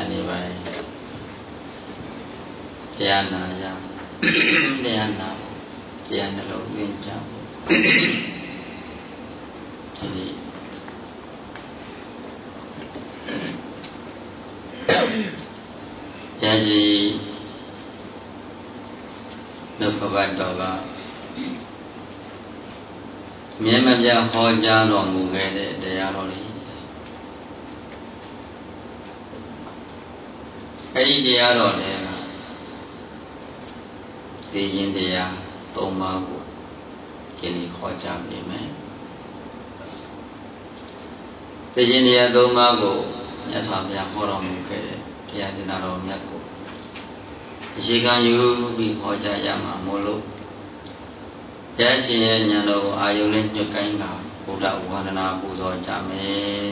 နေပါရဲ့တရားနာရတရားနာတရားနှလုံးသွင်းကြဒီနေ့ယရှိနှုတ်ကပတ်တော်ကမြဲမပြတ်ဟောကြားတော်မူခဲ့တဲ့တရားတော်လေးအဲဒီတရားတော်လည်းသိခြင်းတရား၃ပါးကိုဒီနေ့ဟောကြားပေးမယ်သိခြင်းတရား၃ပါးကိုမြတ်စွာဘုရားဟောတော်မူခဲ့တဲ့တရားဒေသနာတော်မြတ်ကိုအရှိခံယူပြီးဟောကြားရမှာမို့လို့ဘုရားရှင်ရဲ့ဉာဏ်တော်ကိုအာယုံနဲ့ညွှတ်ကိုင်းတာဘုရားဝန္ဒနာပူဇော်ကြမယ်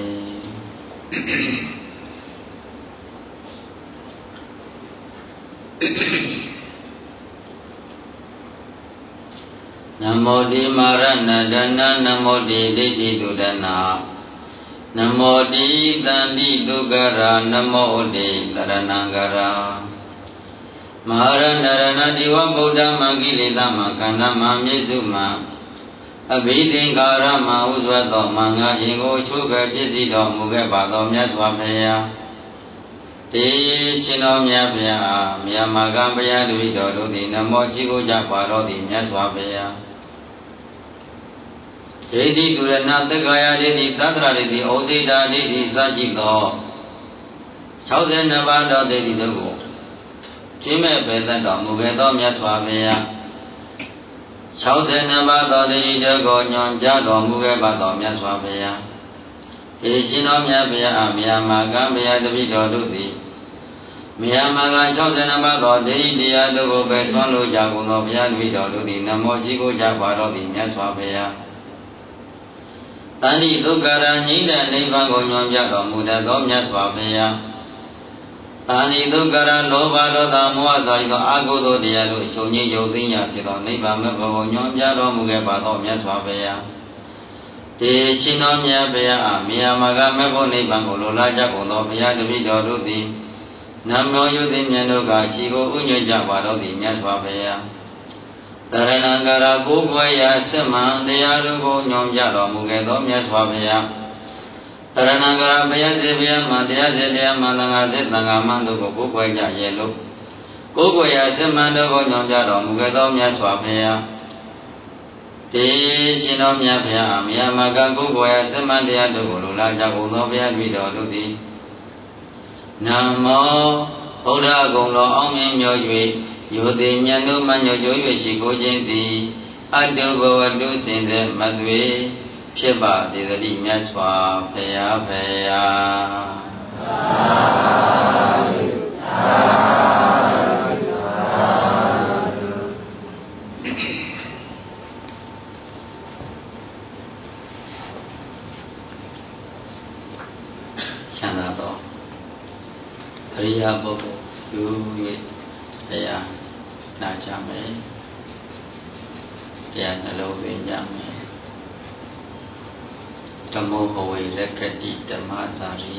နမောတိမာရဏဒနာနမောတိဒိဋ္ဌိတုဒနာနမောတိတန္တိဒုက္ခရာနမောတိတရဏံကရာမဟာရဏရဏတိဝဗုဒ္ဓမကိလေသာမခန္ဓာမမြေစုမအဘိသင်္ခါရမဥစွတ်သောမင်္ဂရင်ကိုချိုးဖယ်ပြည့်စည်တော်မူခဲ့ပါသောမြတ်စွာဘုရားတေရှင်တော်မြတ်ဗျာမြတ်မကဘုရားတပည့်တော်တို့သည်နမောချီကိုကြပါတော်သည်မြတ်စွာဘုရားဒိဋ္ဌိဒုရဏသက္ကာယဒိဋ္ဌိသတ္တရာဒိဋ္ဌိဩစေတာဒိဋ္ဌိစရှိသော62ပါးသောဒိဋ္ဌိတို့ကိုကျွင်းမဲ့ပဲတတ်တော်မူခဲ့သောမြတ်စွာဘုရား62ပါးသောဒိဋ္ဌိတို့ကိုညွှန်ကြားတော်မူခဲ့ပါသောမြတ်စွာဘုရားဒေရှင်တော်မြတ်ဘုရားမြတ်မာကဘုရားတပည့်တော်တို့သည်မြတ်မာက62ပါးသောဒိဋ္ဌိတရားတို့ကိုပဲသွန်လို့ကြကုန်သောဘုရားတပည့်တော်တို့သည်နမောရှိကိုကြပါတော်သည်မြတ်စွာဘုရားတဏှိဒုက္ခရာငြိမ့်တဲ့နိဗ္ဗာန်ကိုညွှန်ပြတော်မူတတ်သောမြတ်စွာဘုရားတဏှိဒုက္ခရာလောဘဒေါသမောဟဆိုသောအကုသိုလ်တရားတို့ချုပ်ငြိမ်းရုပ်သိမ်းရဖြစ်သောနိဗ္ဗာန်မဂ္ဂကိုညွှန်ပြတော်မူခဲ့ပါသောမြတ်စွာဘုရားတေရှင်တော်မြတ်ဘုရားမြတ်မာကမဂ္ဂနိဗ္ဗာန်ကိုလိုလားကြကုန်သောဘုရားတပည့်တော်တို့သည်နမောယုသိမြတ်တို့ကခြေကိုဥညွှတ်ကြပါတော်သည်မြတ်စွာဘုရားတရဏံကရာကိုယ်ွယ်ရာစမံတရားတို့ကိုညွှန်ပြတော်မူခဲ့သောမြတ်စွာဘုရားတရဏံကရာဘုရားစေဘုရားမှတရားစေတရားမှသံဃာစေသံဃာမှတို့ကိုကိုယ်ွယ်ကြရဲ့လို့ကိုယ်ွယ်ရာစမံတို့ကိုညွှန်ပြတော်မူခဲ့သောမြတ်စွာဘုရားတေရှင်တော်မြတ်ဘုရားမြတ်မကကိုယ်ွယ်ရာစမံတရားတို့ကိုလိုလားကြကုန်သောဘုရားတပည့်တော်တို့သည်နမောဗုဒ္ဓဂုဏ်တော်အောင်မြင်မြော်၍ယောတိမြတ်တို့မှညွှန်ကြ၍ရှိကိုခြင်းသည်အတုဘဝတုစင်တဲ့မသွေဖြစ်ပါစေသတည်းမြတ်စွာဘုရားဘုရားချမ်းသာသောအရိယာပုဂ္ဂိုလ်ယူ၍တရားနာကြမယ်တရားနှလုံးသွင်းကြမယ်ဓမ္မောဟဝေလက္ခတိဓမ္မစာရီ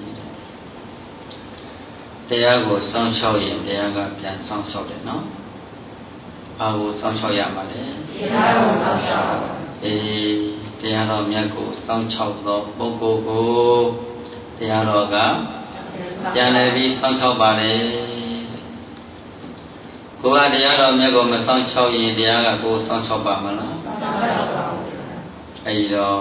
တရားကိုစောင့်ရှောက်ရင်တရားကပြန်စောင့်ရှောက်တယ်နော်ဘာကိုစောင့်ရှောက်ရမှာလဲတရားကိုစောင့်ရှောက်တရားတော်မြတ်ကိုစောင့်ရှောက်သောပုဂ္ဂိုလ်ကိုတရားတော်ကပြန်လည်ပြီးစောင့်ရှောက်ပါတယ်ကိုယ်ကတရားတော်မြတ်ကိုမစောင့်ရှောက်ရင်တရားကကိုယ်စောင့်ရှောက်ပါမလားစောင့်ရှောက်ပါဘူးအဲဒီတော့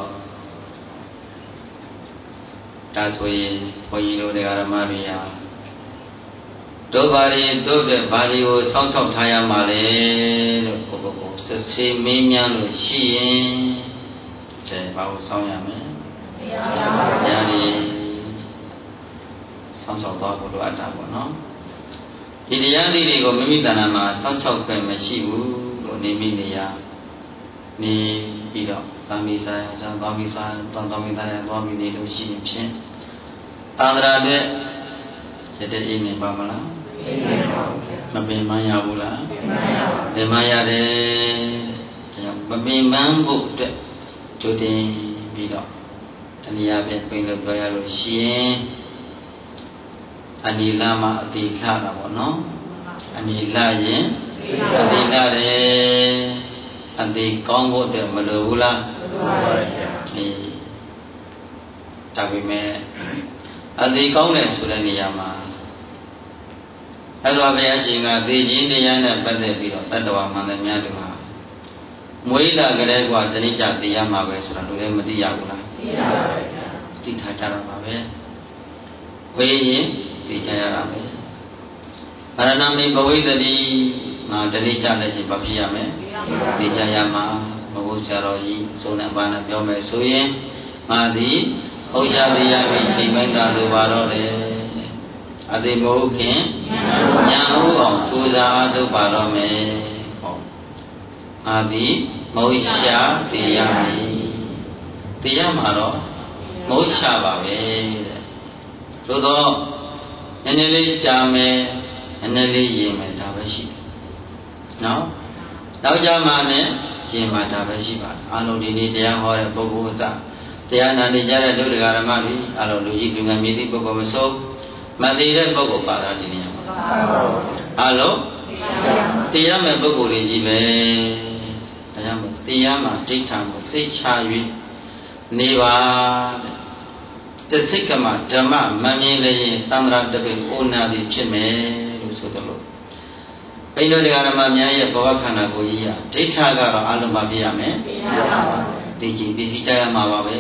ဒါဆိုရင်ဘုန်းကြီးတို့တရားဓမ္မတွေဟာတို့ပါရီတို့တဲ့ပါရီကိုစောင့်ရှောက်ထားရမှာလေလို့ကိုစစ်ဆေးမင်းများလို့ရှိရင်ကျဲဘာကိုစောင့်ရမလဲတရားကြီးစောင့်ရှောက်သွားဖို့လိုအပ်တာပေါ့နော်ဒီတရားလေးတွေကိုမိမိတဏ္ဍာမှာစောင့်ရှောက်ခွင့်မရှိဘူးလို့နေမိနေရနေပြီးတော့သံဃိဆိုင်ဆံသွားပြီးဆိုင်တောင်းမိသားရသွားပြီးနေလို့ရှိရင်ဖြင့်သာသနာ့အတွက်ရတဲ့အိမ်နေပါမလားမပင်ပန်းရဘူးလားပင်ပန်းရတယ်မပင်ပန်းဖို့အတွက်ကြိုတင်ပြီးတော့တဏှာပဲပြင်လို့ပြောရလို့ရှိရင်တ Anila ma adila la bono. Anila yin adila de adi kongo de malula. Tapi me adi kong le sudah niyama. Kalau apa yang singa di ini yang nak pada biro, tak tahu mana yang tu ha. Muida kedai gua jadi jadi yang mawe sudah tu yang mesti ya gula. Tidak cara mawe. Wei tidak cara mawe. Karena kami bawa tadi, nah jadi cara si babi ya me. Tidak ya ma, bawa seroji, soalnya mana biar me soye, ngadi, ujar dia me si benda tu baru le. Adi mungkin, nyahu orang tuza tu baru me. Adi mausya dia maro mausya bawe. Sudah, ini jame, ini jeme dah bersih. No, tahu jamane jeme dah bersih bah. Alu ini dia orang buku sah. Dia nanti jadi dulu negara mari, alu luji dengan miti buku masuk. Mati dia buku pada ini. Alu, dia me buku ini be. Dia mati tamu secawi niwa. Tersikama dhamma mamile tanra debi unadi cime rusudalo. Pino dengan nama miaya bawa kana goya. Dita gara alu mabia me. Tiji bisi jaya mawabe.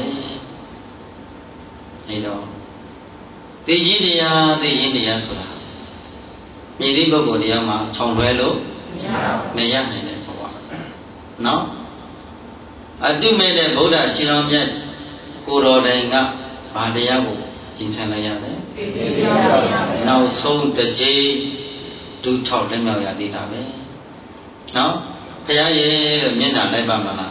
Itu. Tiji dia sudah. Mili bawa dia ma chongwelo. Meya ni bawa. No. Adu mede Buddha silamnya kurodenga. Ada yang jinsan laya deh. Now so the J do talk lem yang ada dah be. Now, kaya ye mina leba mana.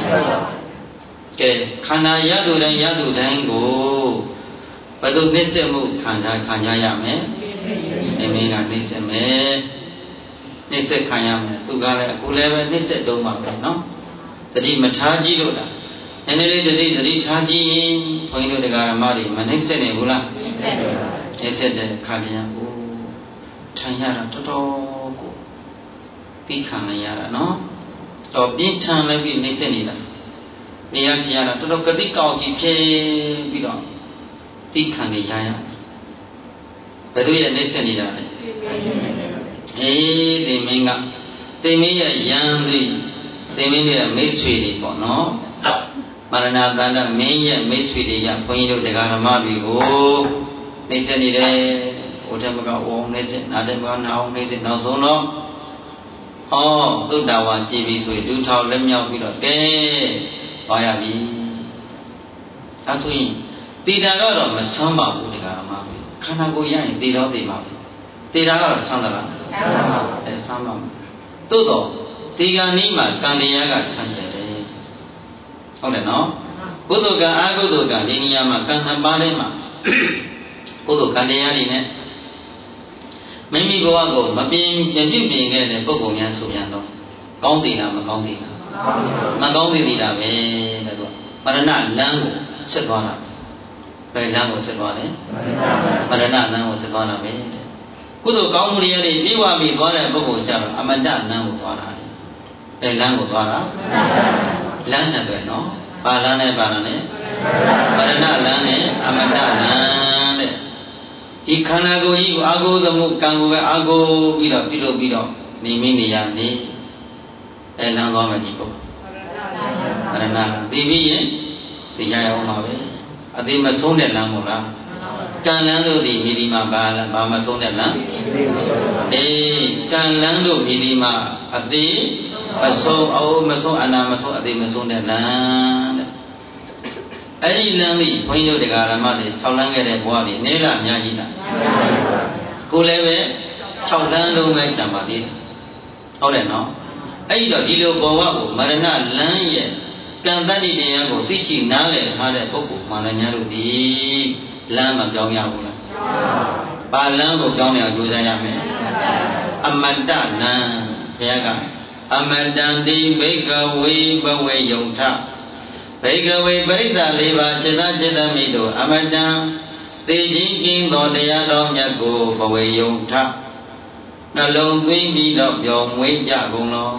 Ke kana yadu dan go. Padu nisemu kanya ya me. Ini nak niseme. Nise kanya me. Tu kalau aku lewe nise doma be, no. Jadi mataji do dah. Ini jadi caji, poin itu negara mari, mana seni pula? Seni kalian, tanya toto, tikang ya, no? Tapi tanya lebih seni lah. Niat ya, toto ketika kita bilang, tikang ya. Betul ya seni lah. Demi yang mesri pun, no? Marana tanda menya mesri dia poin itu negara mari nese ni deh, udah mereka nese, ada mereka nese nasono, tu dawan cibi sui, tu tahu lemnya bila bayar bi, asui, tidak ada macam apa negara mari, karena goyang tidak ada sandara, sama, tu tiga ni mah kandinya kat sanjay. Oleh no, kudukan ini yang makan apa ni mah, kudukan dia ni ne, memi bawa go, mampin jadi pinggir ni, pokoknya suyan do, kau tidak, makau tidak be, tu, marana langu sekolah, langu sekolah, marana langu sekolah be, kudu kau mulia ni, biwa bi bawa pokok cara, amanda langu bawa, langu bawa. Lana tu no, balane, balana lane, amata lane. Ikana go ibu ago demu kangu ago bilo, ni mini yang ni, elang go majibo. Balana, tibi ye, tiga orang mawe, adi masuk ni lang mula. Kan lang tu di milima bala, bama masuk ni lang. Kan lang tu milima, adi. Masuk anak masuk adik masuk dan lang. Aji lang ni, poin itu dekat lama ni, cawlang ada buat ni, ni lah nyaji lah. Kulewe, cawlang tu macam apa dia? Oleh no, aji dah di luar bawa ko, marana lang ye, kan tadi dia ko, tici nale ada pokok, mana nyaru di lang macam yang pula. Balang ko jauh ni aja saya me. Amanda lang, ya kan? Amadandi Bhagawe Bawe Yongta Bhagawe Barita Leva Cheta Cheta Mido Amadam သေခြင်းကင်းသောတရားတော်မြတ်ကိုဘဝေယုံထနှလုံးသွင်းပြီးတော့ပျော်မွေးကြကုန်လော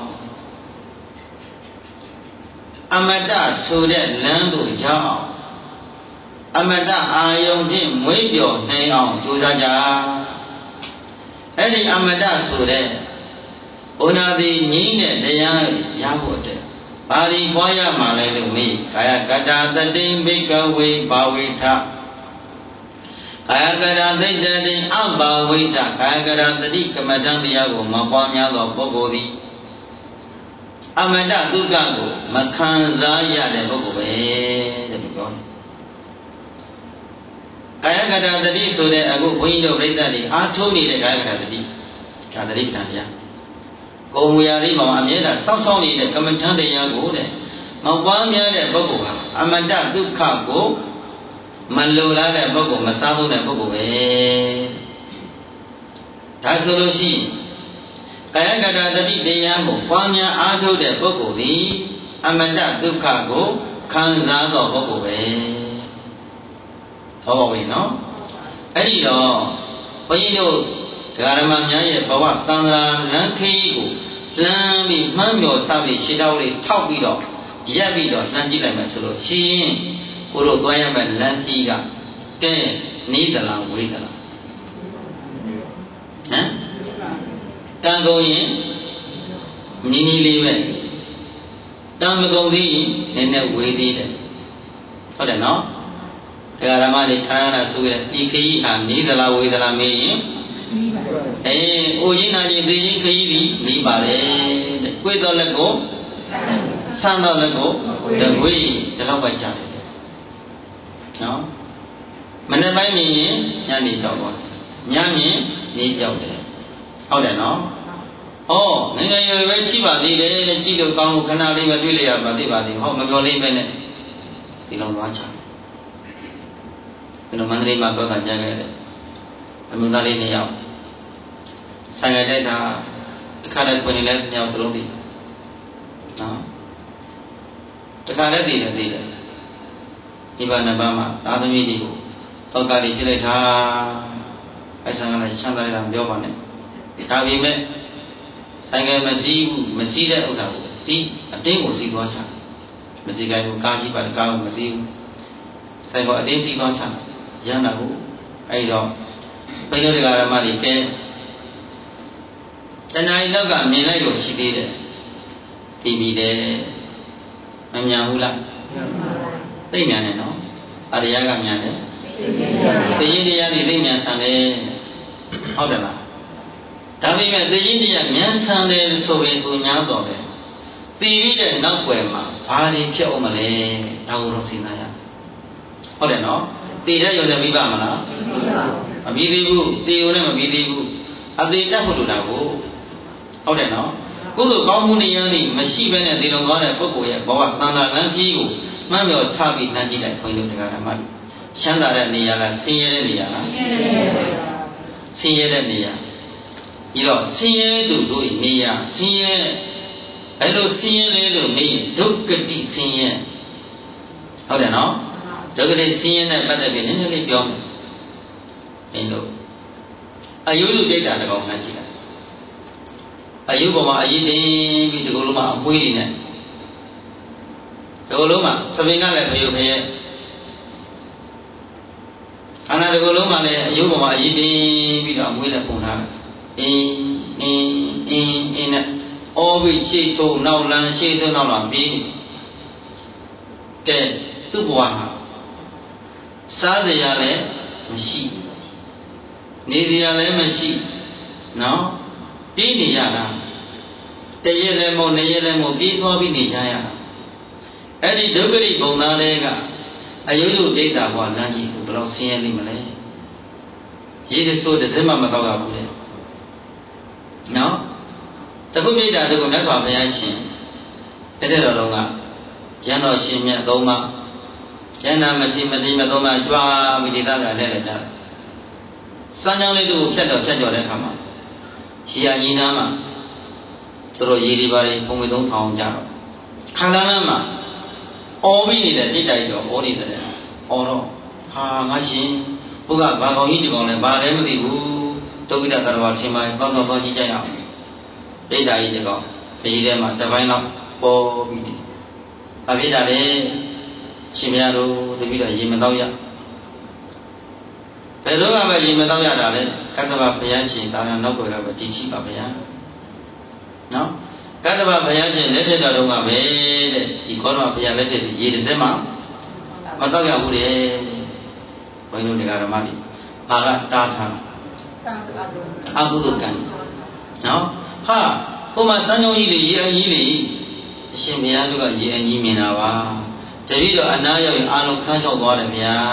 အမတဆိုတဲ့လမ်းသို့ရောက်အောင်အမတအာယုံဖြင့်မွေးပျော်နိုင်အောင်ကြိုးစားကြအဲ့ဒီအမတဆိုတဲ့ဘုနာတိငြိမ်းတဲ့တရားရဖို့အတွက်ဘာဒီပွားရမှာလဲလို့မေးကာယကတ္တာတတိဘိကဝေဘာဝေထကာယကတ္တာသိတ္တိအဘာဝိတကာယကတ္တာတတိကမ္မဋ္ဌာန်းတရားကိုမပွားများသောပုဂ္ဂိုလ်သည်အမတဒုက္ခကိုမခံစားရတဲ့ပုဂ္ဂိုလ်ပဲတဲ့ပြောတယ်ကာယကတ္တာတတိဆိုတဲ့အခုဘုန်းကြီးတို့ပြိဿတွေအားထုတ်နေတဲ့ကာယကတ္တာတတိဒါတတိပဋ္ဌာန်တရားကိုယ်ဝေရာလေးမှာအမြဲတမ်းစောင့်ရှောက်နေတဲ့ကမ္မဋ္ဌာန်းတရားကိုတဲ့မပွားများတဲ့ပုဂ္ဂိုလ်ဟာအမတဒုက္ခကိုမလိုလားတဲ့ပုဂ္ဂိုလ်မစားသုံးတဲ့ပုဂ္ဂိုလ်ပဲဒါဆိုလို့ရှိရင်ကာယကတ္တာတတိတရားကိုပွားများအားထုတ်တဲ့ပုဂ္ဂိုလ်သည်အမတဒုက္ခကိုခံစားသောပုဂ္ဂိုလ်ပဲဟောပါပြီနော်အဲ့ဒီတော့ဘုန်းကြီးတို့ဒကာရမများရဲ့ဘဝသံဃာလမ်းခရီးကိုလှမ်းပြီးမှန်းမြော်စပြီးရှင်းတော်လေးထောက်ပြီးတော့ရက်ပြီးတော့လှမ်းကြည့်လိုက်မယ်ဆိုလို့ရှိရင်ကိုတို့သွားရမယ့်လမ်းကြီးကကဲနေသလားဝေးသလားဟမ်တန်ကုန်ရင်နီးနီးလေးပဲတန်မကုန်သေးရင်နည်းနည်းဝေးသေးတယ်ဟုတ်တယ်နော်တရားဓမ္မတွေခန္ဓာဆိုရဒီခရီးဟာနေသလားဝေးသလားမေးရင်အိုကြီးနာကြီးသေကြီးခရီးပြီးနေပါလေတဲ့ကိုယ်တော်လက်ကိုဆန်းတော်လက်ကိုတကွေးဒီလောက်ပဲကြားတယ်နော်မနေ့ပိုင်းမြင်ရင်ညနေတော့သွားညမြင်နေပြောက်တယ်ဟုတ်တယ်နော်ဩငယ်ငယ်ရွယ်ပဲရှိပါသေးတယ်ကြည့်လို့ကောင်းလို့ခဏလေးပဲတွေ့လိုက်ရပါသေးပါသေးဟောမပြောလေးပဲနဲ့ဒီလုံးသွားချဒီလိုမန္တလေးမှာပြောတာကြားခဲ့တယ်အမျိုးသားလေး2ယောက်ဆိုင်ရတဲ့တာတစ်ခါတည်းဝင်နေလဲ2ယောက်စလုံးသိနော်တစ်ခါတည်းသိတယ်ဒီဘာနှစ်ပါးမှာသာသမီတွေကိုတောကလေးပြလိုက်တာအဲဆံကလည်းချမ်းသာတယ်ပြောပါနဲ့ဒါပေမဲ့ဆိုင်ကယ်မစီးဘူးမစီးတဲ့ဥစ္စာကိုစီးအတင်းကိုစီးသွားချမစီးကြဘူးကားရှိပါကားကိုမစီးဘူးဆိုင်ကအတင်းစီးသွားချရမ်းတာကိုအဲဒီတော့ပိဋကဓမ္မတွေကဲတဏှာလောက်ကမြင်လိုက်လို့ရှိသေးတယ်သိပြီတယ်မမြန်ဘူးလားသိမြန်တယ်နော်အရိယာကမြန်တယ်သိရင်တရားတွေသိမြန်ဆန်တယ်ဟုတ်တယ်လားဒါပေမဲ့သိရင်တရားမြန်ဆန်တယ်ဆိုရင်ဆိုညာတော့တယ်သိပြီးတဲ့နောက်ွယ်မှာဘာတွေဖြစ်အောင်မလဲဒါကိုတော့စဉ်းစားရဟုတ်တယ်နော်သိတဲ့ရောလည်းပြီးပါမလားမပြီးသေးဘူးသိုံနဲ့မပြီးသေးဘူးအသေးတတ်ဖို့လိုတာကိုဟုတ်တယ်နော်ကုသိုလ်ကောင်းမှုတရားတွေမရှိဘဲနဲ့ဒီလိုသွားတဲ့ပုဂ္ဂိုလ်ရဲ့ဘဝသံဃာလမ်းကြီးကိုမှန်မြော်ဆပြီးနှမ်းကြည့်လိုက်ခွင့်လို့တရားဓမ္မတွေချမ်းသာတဲ့နေရာလားဆင်းရဲတဲ့နေရာလားဆင်းရဲတဲ့နေရာပြီးတော့ဆင်းရဲသူတို့နေရာဆင်းရဲအဲ့လိုဆင်းရဲလေလို့မေးရင်ဒုက္ခတိဆင်းရဲဟုတ်တယ်နော်ဒုက္ခတိဆင်းရဲနဲ့ပတ်သက်ပြီးနည်းနည်းလေးပြောမယ်မင်းတို့အယုလူဒိဋ္ဌာတကောင်နှမ်းကြည့်လိုက်အယုပေါ်မှာအရေးတင်ပြီးဒီကုလုံးမှာအမွှေးတွေနဲ့ဒီကုလုံးမှာသပင်ကလည်းဖယုတ်ဖရဲ့ခန္ဓာဒီကုလုံးမှာလည်းအယုပေါ်မှာအရေးတင်ပြီးတော့အမွှေးနဲ့ပုံထားတယ်အင်းနဲ့အောပြီးရှေ့ထုံနောက်လန်းရှေ့ထုံနောက်လန်းပြီးနေတယ်သူ့ဘဝဟာစားစရာလည်းမရှိနေစရာလည်းမရှိနော်ပြေးနေရတာတရက်လည်းမဟုတ်နှစ်ရက်လည်းမဟုတ်ပြေးသွားပြီးနေကြရတာအဲ့ဒီဒုက္ခရိဘုံသားတွေကအယုယုဒိဋ္ဌာဘဝလမ်းကြီးကိုဘယ်တော့ဆင်းရဲနိုင်မလဲရေတစိုးတစ်စက်မှမတော့ရဘူးလေနော်တခုပြိတ္တာတခုမြတ်စွာဘုရားရှင်တဲ့တော်လုံးကရန်တော်ရှင်မြတ်သုံးပါးရန်နာမရှိမတိမသုံးပါးကြွားပြီးဒေသကလည်းလည်းကြတယ်စမ်းကြောင်းလေးတို့ကိုဖြတ်ကြော်တဲ့အခါမှာရှီယာညီနာမှာသူတို့ရေဒီပါတွေပုံမသုံးထောင်ကြတော့ခန္ဓာလမ်းမှာအော်ပြီးနေတဲ့ပြိတ္တာကြီးတော့အော်နေတယ်အော်တော့ဟာငါရှင်ဘုရားဘာကောင်းကြီးဒီကောင်လဲဘာလဲမသိဘူးတုတ်ကိတသရဝထင်ပါတော့ကြည့်ကြရအောင်ပိဋကကြီးဒီကောင်ခရီးထဲမှာတစ်ပိုင်းတော့ပေါ်ပြီးတယ်။ဘာဖြစ်တာလဲရှင်မရတို့တပည့်တော်ရေမတော့ရဘယ်လိုကပဲရေမတော့ရတာလဲကတ္တဗဘုရားရှင်တာယာနောက်ွယ်ကပဲတည်ရှိပါဗျာနော်ကတ္တဗဘုရားရှင်လက်ထက်တော်ကပဲတဲ့ဒီခေါရမဘုရားလက်ထက်ရေတစ်စက်မှမတော့ရဘူးတဲ့ဘုန်းကြီးတို့တရားဓမ္မတွေဘာကတားထားအကုသိုလ်ကံနော်ဟာဟိုမှာစံကြောင်းကြီးတွေရေအကြီးတွေအရှင်ဘုရားတို့ကရေအကြီးမြင်တာပါတပည့်တော်အနာရောက်ရင်အာလုံးခန်းလျှောက်သွားတယ်ဗျာ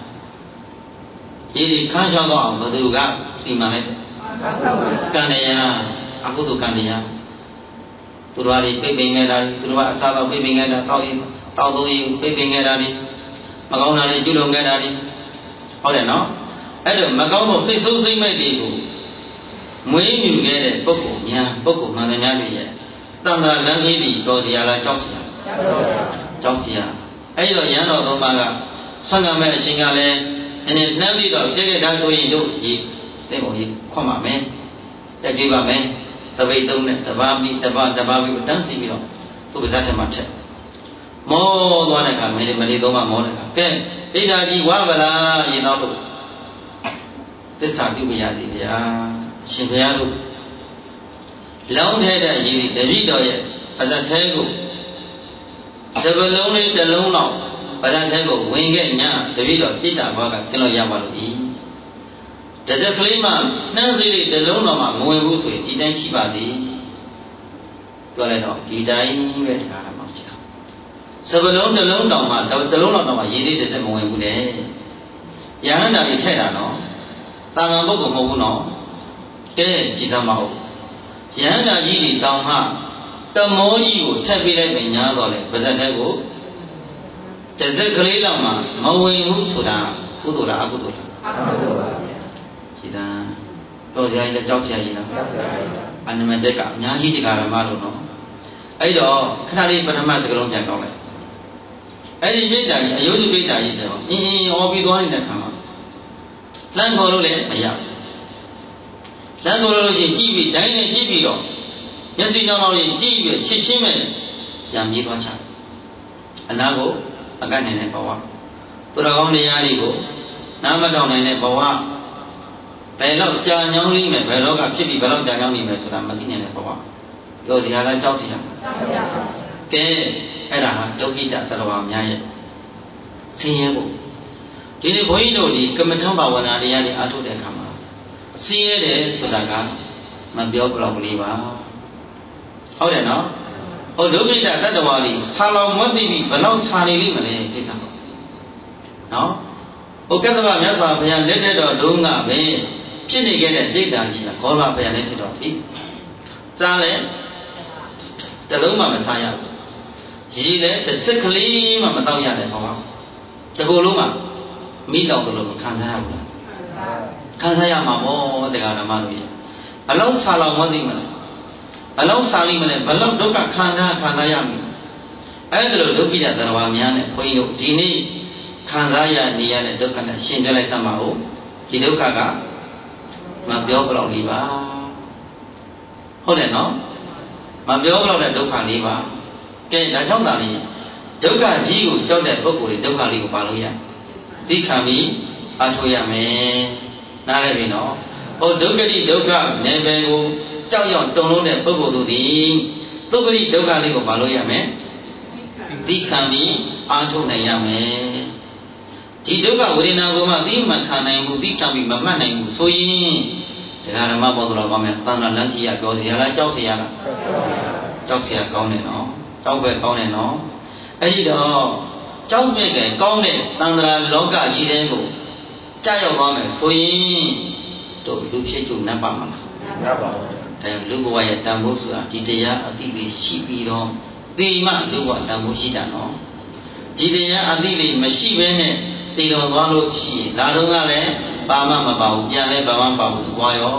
ရေဒီခန်းလျှောက်တော့အောင်ဘယ်သူကစီမံလိုက်ကံတရားအကုသိုလ်ကံတရားသူတို့တွေပိတ်ပင်နေတာသူတို့ကအစားတော့ပိတ်ပင်နေတာတောက်ရင်တောက်သုံးရင်ပိတ်ပင်နေတာတွေမကောင်းတာတွေကျွလွန်နေတာတွေဟုတ်တယ်နော်အဲ့တော့မကောင်းသောစိတ်ဆိုးစိတ်မဲ့တွေကိုမွေးမြူခဲ့တဲ့ပုဂ္ဂိုလ်များပုဂ္ဂိုလ်မှန်တယ်များတွေရဲ့တန်ត្រာလမ်းကြီးပြီးတော်စရာလားကြောက်စရာကြောက်စရာအဲ့တော့ရန်တော်သုံးပါးကဆွမ်းကမဲ့အရှင်ကလည်းနည်းနည်းနှမ်းပြီးတော့ကြည့်ကြတာဆိုရင်တို့ဒီတဲ့ပုံကြီးခွန်ပါမယ်တက်ကြွပါမယ်သပိတ်သုံးနဲ့တပါးပြီးတပါးပြီးတန်းစီပြီးတော့သူ့ပါးစပ်ထဲမှာထက်မောသွားတဲ့အခါမလေးသုံးပါမောတဲ့အခါကဲဣဒာကြီးဝါဗလားရေတော့လို့သစ္စာပြုမရစီဗျာရှင်ဘုရားတို့လောင်းထဲတဲ့ရည်တပည့်တော်ရဲ့ပါဇက်ထဲကိုစပလုံးလေးတစ်လုံးလောက်ပါဇက်ထဲကိုဝင်ခဲ့ညာတပည့်တော်ပြစ်တာဘောကကျင်းလို့ရပါလို့ဒီတစ်စက်ကလေးမှနှမ်းစိလေးတစ်လုံးတော့မှမဝင်ဘူးဆိုရင်ဒီတိုင်းရှိပါသေးပြောလိုက်တော့ဒီတိုင်းပဲတရားတော်မှာရှိတာစပလုံးတစ်လုံးတောင်မှတစ်လုံးလောက်တောင်မှရည်လေးတစ်စက်မဝင်ဘူးလေယဟန္တာကြီးထည့်တာနော်တာမန်ပုဂ္ဂိုလ်မဟုတ်ဘူးနော်ကဲကြည်သမောက်ယဟန္တာကြီးတွေတောင်မှတမောကြီးကိုထက်ပေးလိုက်ပြင်ညာတော့လေပါဇက်ထဲကိုတစ်စက်ကလေးလောက်မှမဝင်ဘူးဆိုတာကုသိုလ်လားအကုသိုလ်လားအကုသိုလ်ပါဗျာကြည်သံတော်စရာကြီးကြောက်စရာကြီးလားကြောက်စရာကြီးပါအနမတက်ကအများကြီးတရားဓမ္မလို့နော်အဲ့တော့ခဏလေးပထမစကလုံးပြန်ကောင်းလိုက်အဲ့ဒီပြိတ္တာကြီးအယုဒ္ဓပြိတ္တာကြီးတော့အင်းဟောပြီးသွားနေတဲ့ခါမှာလမ်းခေါ်လို့လည်းမရလမ်းခေါ်လို့ရှိရင်ကြည့်ပြီးတိုင်းနဲ့ကြည့်ပြီးတော့မျက်စိကြောင့်တော့ကြည့်ပြီးချစ်ချင်းမဲ့ပြန်ပြေးသွားချအနာကိုအကန့်နေတဲ့ဘဝသူတော်ကောင်းတရားတွေကိုနားမတောင်းနိုင်တဲ့ဘဝဘယ်တော့ကြာညောင်းလိမ့်မယ်ဘယ်တော့ကဖြစ်ပြီးဘယ်တော့ကြာညောင်းလိမ့်မယ်ဆိုတာမသိနိုင်တဲ့ဘဝပြောစရာလားကြောက်စရာကဲအဲ့ဒါဟာဒုက္ခိတသရဝများရဲ့ဆင်းရဲဖို့ဒီနေ့ဘုန်းကြီးတို့ဒီကမ္မထံဘာဝနာတရားတွေအားထုတ်တဲ့အခါမှာဆင်းရဲတယ်ဆိုတာကမပြောဘလောက်ကလေးပါဟုတ်တယ်နော်ဟိုဒုက္ခိတတတ္တဝါတွေဆာလောင်မသိပြီးဘလောက်ဆာနေလိမ့်မလဲစိတ်ကနော်ဟိုကတ္တဗမြတ်စွာဘုရားလက်ထက်တော်တုန်းကပဲဖြစ်နေခဲ့တဲ့ဒိဋ္ဌာကြီးကဂေါရမဘုရားလက်ထက်တော်ပြီစားလဲတလုံးမှမစားရဘူးရည်လဲတစ်စက်ကလေးမှမတော့ရတယ်ဟောတကူလုံးမှမိတော်တို့လို့ခံစားရဘူးလားခံစားရမှာပေါ့တရားဓမ္မတို့ရဲ့ဘလောက်ဆာလောင်မသိမလဲဘလောက်ဆာလိမလဲဘလောက်ဒုက္ခခံစားရမည်အဲ့ဒါလိုဒုက္ခိတသရဝါများနဲ့ဘုန်းကြီးတို့ဒီနေ့ခံစားရနေရတဲ့ဒုက္ခနဲ့ရှင်းပြလိုက်စမ်းပါဦးဒီဒုက္ခကမပြောဘလောက်လေးပါဟုတ်တယ်နော်မပြောဘလောက်တဲ့ဒုက္ခလေးပါကဲဒါကြောင့်သာလေဒုက္ခကြီးကိုကြောက်တဲ့ပုဂ္ဂိုလ်တွေဒုက္ခလေးကိုပါလို့ရသိခံပြီးအထောက်ရမယ်နားလည်ပြီနော်ဟိုဒုက္ခတိဒုက္ခနယ်ပယ်ကိုကြောက်ရွံ့တုန်လုံးတဲ့ပုဂ္ဂိုလ်တို့သည်ဒုက္ခတိဒုက္ခလေးကိုပါလို့ရမယ်သိခံပြီးအထောက်နိုင်ရမယ်ဒီဒုက္ခဝေဒနာကိုမှသိမှခံနိုင်မှုသိခံပြီးမမှတ်နိုင်ဘူးဆိုရင်တရားဓမ္မပေါ်တော်ကောင်းမယ်သံဃာလမ်းကြီးရပြောစရာလားကြောက်စရာလားကြောက်စရာကောင်းတယ်နော်ကြောက်ပဲကောင်းတယ်နော်အဲ့ဒီတော့ကြောက်ပဲကကောင်းတဲ့သံဃာလောကကြီးတဲ့ကိုကြာရောက်သွားမယ်ဆိုရင်တို့လူဖြစ်ကြုံနှံ့ပါမလားနှံ့ပါဘူးဒါလူဘဝရဲ့တန်ဖိုးဆိုတာဒီတရားအတိလေးရှိပြီးတော့ဒီမှလူဘဝတန်ဖိုးရှိတာနော်ဒီတရားအတိလေးမရှိဘဲနဲ့တည်တော်သွားလို့ရှိရင်ဒါတော့ကလည်းဘာမှမပါဘူးပြန်လဲဘာမှမပါဘူးကြွားရော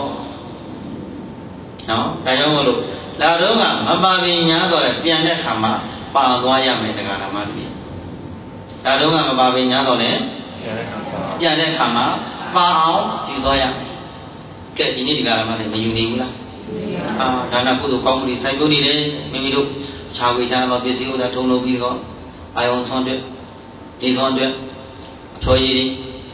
နော်ဒါကြောင့်မို့လို့ဒါတော့ကမပါပင်ညာတော့လည်းပြန်တဲ့ခါမှာပါသွားရမယ်တရားဓမ္မတွေဒါတော့ကမပါပင်ညာတော့လည်းပြန်တဲ့ခါမှာ bao chỉ thôi à cái gì đi gara mà này mình nhiều là đó là cũng công đi sai cũng đi đấy mình được chào người ta mà biết gì đó thôn nông nghiệp có ai ông son tuyệt đi son tuyệt cho gì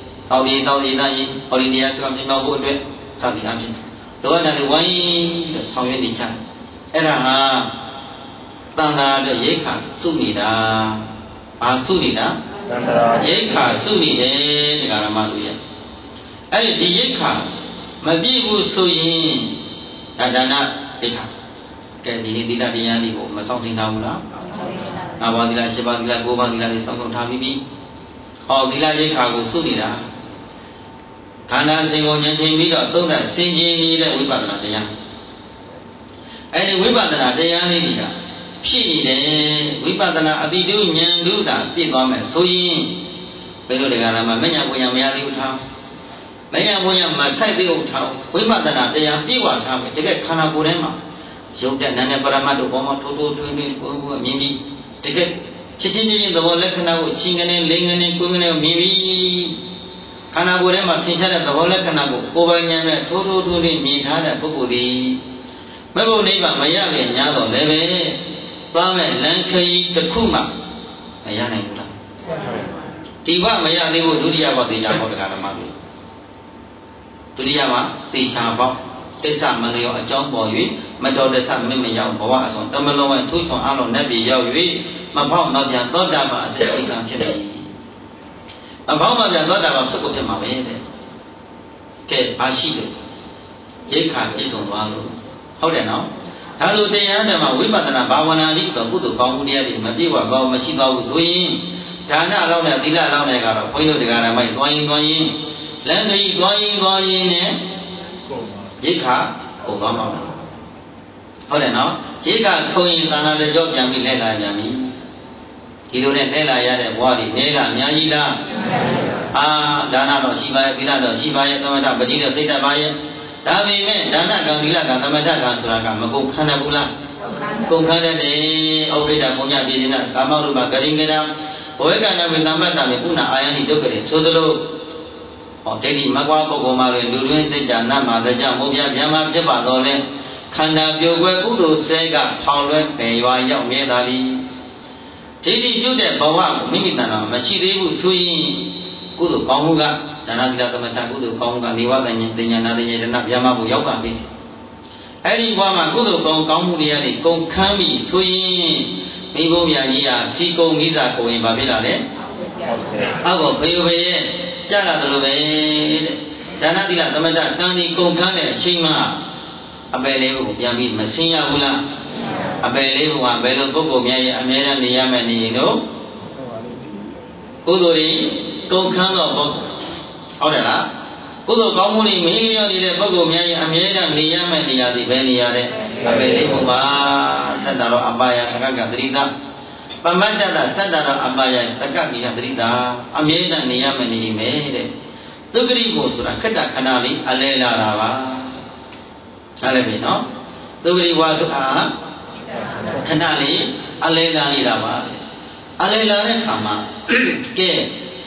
đi tao đi này ở đi ra xem trên bao nhiêu tuyệt sao thì làm gì rồi là đi quay xong rồi đi chăngအဲ့ဒါဟာတန်တာတဲ့ရိတ်ခါစုနေတာဘာစုနေတာတန်တာရိတ်ခါစုနေတယ်တရားဓမ္မတို့ရဲ့အဲ့ဒီရိတ်ခါမပြည့်ဘူးဆိုရင်ဒါနရိတ်ခါကဲဒီနေ့သီလတရားတွေကိုမဆောင်သင်ထားဘူးလား၅ပါးသီလ၈ပါးသီလ၉ပါးသီလတွေစောင့်ထားပြီးပြီဟောသီလရိတ်ခါကိုစုနေတာခန္ဓာစဉ်ကိုဉာဏ်ချိန်ပြီးတော့သုံးသပ်ဆင်ခြင်နေတဲ့ဝိပဿနာတရားအဲ့ဒီဝိပဿနာတရားလေးတွေကဖြစ်နေတယ်ဝိပဿနာအတိတုဉာဏ်တုတာပြည့်သွားမယ်ဆိုရင်ဘယ်လိုတရားဓမ္မမညာကိုညာမရသေးဘူးထားမညာကိုညာမဆိုင်သေးဘူးထားဝိပဿနာတရားပြည့်ဝထားမယ်တကယ်ခန္ဓာကိုယ်ထဲမှာရုပ်တဲ့နာနဲ့ပရမတ်တို့ဘောမှာထိုးထိုးထွင်းထွင်းကိုယ်အမြင်ပြီးတကယ်ချင်းချင်းချင်းသဘောလက္ခဏာကိုချင်းကနေလင်းကနေကိုယ်ကနေမြင်ပြီးခန္ဓာကိုယ်ထဲမှာထင်ရှားတဲ့သဘောလက္ခဏာကိုကိုယ်ပိုင်ဉာဏ်နဲ့ထိုးထိုးထွင်းထွင်းမြင်ထားတဲ့ပုဂ္ဂိုလ်သည်မဘုံနိဗ္ဗာန်မရခင်ညာတော့လည်းပဲသွားမဲ့လမ်းခရီးတစ်ခုမှမရနိုင်ဘူးလားဒီဘမရသေးဘူးဒုတိယဘသေချာပေါ့တရားဓမ္မတွေဒုတိယဘသေချာပေါ့ကိစ္စမလျော်အကြောင်းပေါ်၍မတော်တဆမင်းမရောက်ဘဝအဆုံးတမလုံးဝထိုးချွန်အလုံးနဲ့ပြေရောက်၍မဖောက်တော့ပြန်သောတာပန်အစစ်အိမ်ကဖြစ်နေမဖောက်မှပြန်သောတာပန်ဖြစ်ကိုဖြစ်မှာပဲတဲ့ကဲဘာရှိလဲရိတ်ခါပြည့်စုံသွားလို့ဟုတ်တယ်နော်ဒါလိုတရားဓမ္မဝိပဿနာဘာဝနာလေးတော့ကုသိုလ်ကောင်းမှုတရားတွေမပြည့်ဝကောင်းမရှိသွားဘူးဆိုရင်ဒါနလောက်နဲ့သီလလောက်နဲ့ကတော့ဘုန်းကြီးတို့တရားဓမ္မကြီးသွားရင်လမ်းကြီးသွားရင်နဲ့ရိတ်ခါကုန်သွားမှာဟုတ်တယ်နော်ရိတ်ခါခုံရင်သာနာတကြောပြန်ပြီးလဲလာပြန်ပြီဒီလိုနဲ့လဲလာရတဲ့ဘဝတွေနဲကအများကြီးလားဒါနတော့ရှိပါရဲ့သီလတော့ရှိပါရဲ့သမထပတိတော့စိတ်တပါရဲ့ဒါပေမဲ့ဒါနကံသီလကံသမထကံဆိုတာကမကုန်ခန္ဓာဘူးလားကုန်ခန္ဓာတယ်ဩဝိဒပုံညပြေခြင်းကာမရူပဂရိငရဘဝေကနာဝိသမ္ပတ္တမေပုဏ္ဏအာယနိဒုက္ခရေဆိုသလိုဟောဒိဋ္ဌိမကွာပုဂ္ဂိုလ်မှာလည်းလူတွင်စိတ်ကြနတ်မှာလည်းကြောင့်ဘုရားဗျာမဖြစ်ပါတော့လဲခန္ဓာပြိုကွယ်ကုသိုလ်ဆဲကဖောင်လွဲပင်ရွာရောက်မြဲတာသည်ဒိဋ္ဌိပြုတဲ့ဘဝကိုမိမိတဏ္ဍာမရှိသေးဘူးဆိုရင်ကုသိုလ်ကောင်းမှုကဒါနသီလသမထကုသိုလ်ကောင်းကနေဝတဉ္ဇဉ်ဉာဏတဉ္ဇဉ်ဗျာမဖို့ရောက်ပါပြီအဲ့ဒီဘဝမှာကုသိုလ်ကောင်းမှုတရားတွေကုန်ခန်းပြီဆိုရင်မိဘမြတ်ကြီးဟာစီကုံမိစာကိုရင်ဗာဖြစ်လာတယ်အောက်ကိုဖေယဘေရဲ့ကြားလာတယ်လို့ပဲတဲ့ဒါနသီလသမထတန်ဒီကုန်ခန်းတဲ့အချိန်မှာအပယ်လေးကိုပြန်ပြီးမဆင်းရဘူးလားအပယ်လေးကဘယ်လိုပုဂ္ဂိုလ်များရဲ့အမြဲတမ်းနေရမယ်နေရင်တော့ကုသိုလ်တွေကုန်ခန်းတော့ဟုတ်တယ်လားကုသိုလ်ကောင်းမှုတွေမင်းလျော်နေတဲ့ပုဂ္ဂိုလ်များရဲ့အမြဲတမ်းနေရမယ့်နေရာဒီပဲနေရတဲ့အပယ်လေးပုံပါသတ္တရောအပါယသက္ကကတိတာပမတ္တသတ္တရောအပါယသက္ကကိယတိတာအမြဲတမ်းနေရမယ့်နေမယ်တဲ့သုဂရိကိုဆိုတာခတ္တခဏလေးအလဲလာတာပါနားလည်ပြီနော်သုဂရိဝါဆိုတာခဏလေးအလဲလာနေတာပါအလဲလာတဲ့ခါမှာကဲ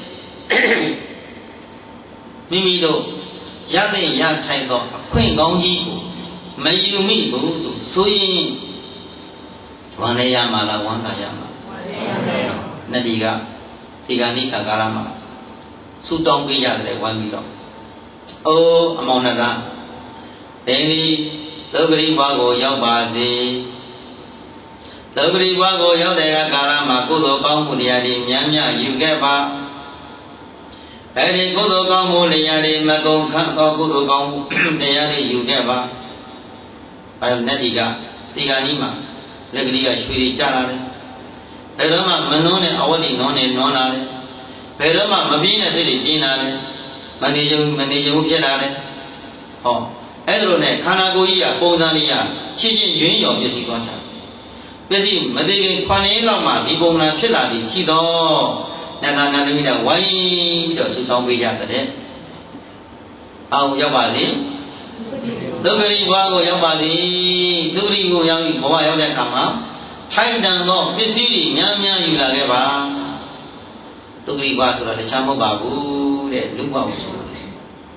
မိမိတို့ရတဲ့ရထိုင်သောအခွင့်ကောင်းကြီးကိုမယူမိဘူးသူဆိုရင်ဝန္နေရမှာလားဝန္တာရမှာနတိကဒီကနေ့ကာလမှာစူတောင်းပေးရတယ်ဝမ်းပြီးတော့အိုးအမောင်နကတင်းဒီသုဂရိဘွားကိုရောက်ပါစေသုဂရိဘွားကိုရောက်တဲ့ကာလမှာကုသိုလ်ကောင်းမှုတရားတွေများများယူခဲ့ပါအဲ့ဒီကုသိုလ်ကောင်းမှုတရားတွေမကုန်ခန့်သောကုသိုလ်ကောင်းမှုတရားတွေယူခဲ့ပါအဲ့နတ်ဒီကဒီကနေ့မှာလက်ကလေးကရွှေတွေကျလာတယ်ဘယ်တော့မှမနှောနဲ့အဝတ်တွေနှောနဲ့နှောလာတယ်ဘယ်တော့မှမပြင်းတဲ့စိတ်တွေပြင်းလာတယ်မနေကြုံဖြစ်လာတယ်ဟောအဲ့လိုနဲ့ခန္ဓာကိုယ်ကြီးကပုံစံလေးကချင်းချင်းယွင်းရော်ပစ္စည်းသွားချပစ္စည်းမသေးခင်ခွန်ရင်းလောက်မှဒီပုံစံဖြစ်လာသည်ရှိတော့နန္ဒနာသမီးကဝိုင်းပြီးတော့ဆုတောင်းပေးကြတဲ့အောင်ရောက်ပါစေသုဂရိဘွားကိုရောက်ပါစေသုဂရိကိုရောက်ပြီးဘဝရောက်တဲ့အခါမှာထိုင်တန်သောပစ္စည်းတွေများများယူလာခဲ့ပါသုဂရိဘွားဆိုတာတခြားမဟုတ်ပါဘူးတဲ့လူပေါ့ဆို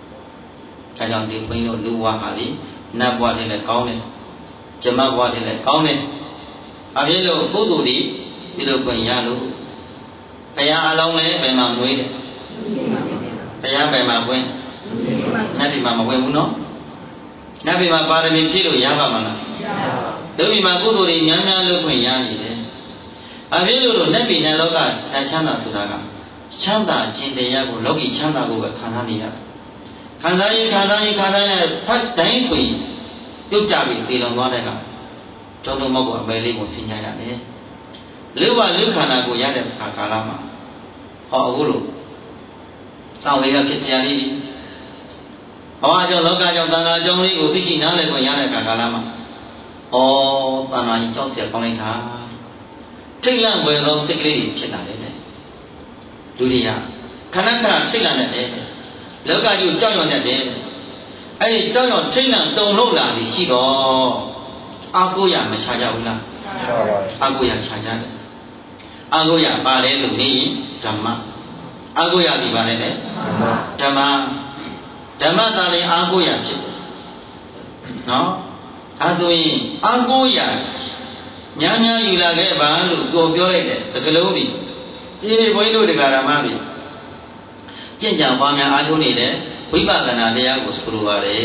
ဒါကြောင့်ဒီဘုန်းကြီးတို့လူဘဝဟာဒီနတ်ဘဝတွေလည်းကောင်းတယ်ဇမဘဝတွေလည်းကောင်းတယ်အပြည့်လို့ပုဂ္ဂိုလ်ဒီဒီလိုခွင့်ရလို့ဘုရားအလုံးလည်းဘယ်မှာမွေးတယ်ဘုရားဘယ်မှာပွင့်နတ်ပြည်မှာမပွင့်ဘူးနော်နတ်ပြည်မှာပါရမီဖြည့်လို့ရပါမလားတို့ပြည်မှာကုသိုလ်တွေများများလုပ်ခွင့်ရနေတယ်အပြည့်လို့နတ်ပြည်နတ်လောကနတ်ချမ်းသာဆိုတာကချမ်းသာခြင်းတရားကိုလောကီချမ်းသာကိုပဲခံစားနေရတယ်ခံစားရင်နဲ့ဖတ်တိုင်းဆိုရင်ပြုတ်ကြပြီးတည်လုံသွားတဲ့ကကျောင်းတော်မောက်ကအပေလေးကိုဆင်ញရတယ်လူဘလူခန္ဓာကိုရတဲ့အခါကာလမှာဟောအခုလို့သောဝေရဖြစ်စရာလေးဘဝကြောင့်လောကကြောင့်တဏှာကြောင့်လေးကိုသိရှိနားလည်ခွင့်ရတဲ့အခါကာလမှာဩတဏှာကြီးကြောက်เสียကောင်းလိုက်တာထိတ်လန့်ွယ်သောစိတ်ကလေးဖြစ်လာတယ်လူတွေကခဏခဏထိတ်လန့်နေတယ်လောကကြီးကိုကြောက်ရွံ့နေတယ်အဲ့ဒီကြောက်ရွံ့ထိတ်လန့်တုန်လှုပ်လာသည်ရှိတော့အာကိုရမချကြဘူးလားအာကိုရချကြတယ်အာကိုရပါလဲလို့နေရင်ဓမ္မအာကိုရဒီပါလဲဓမ္မဓမ္မသာလည်းအာကိုရဖြစ်တယ်နော်အဲဆိုရင်အာကိုရများများယူလာခဲ့ပါလို့ပြောလိုက်တယ်စကလုံးဒီဒီဘုန်းကြီးတို့တရားဓမ္မတွေကျင့်ကြံပွားများအားထုတ်နေတဲ့ဝိပဿနာတရားကိုဆိုလိုပါတယ်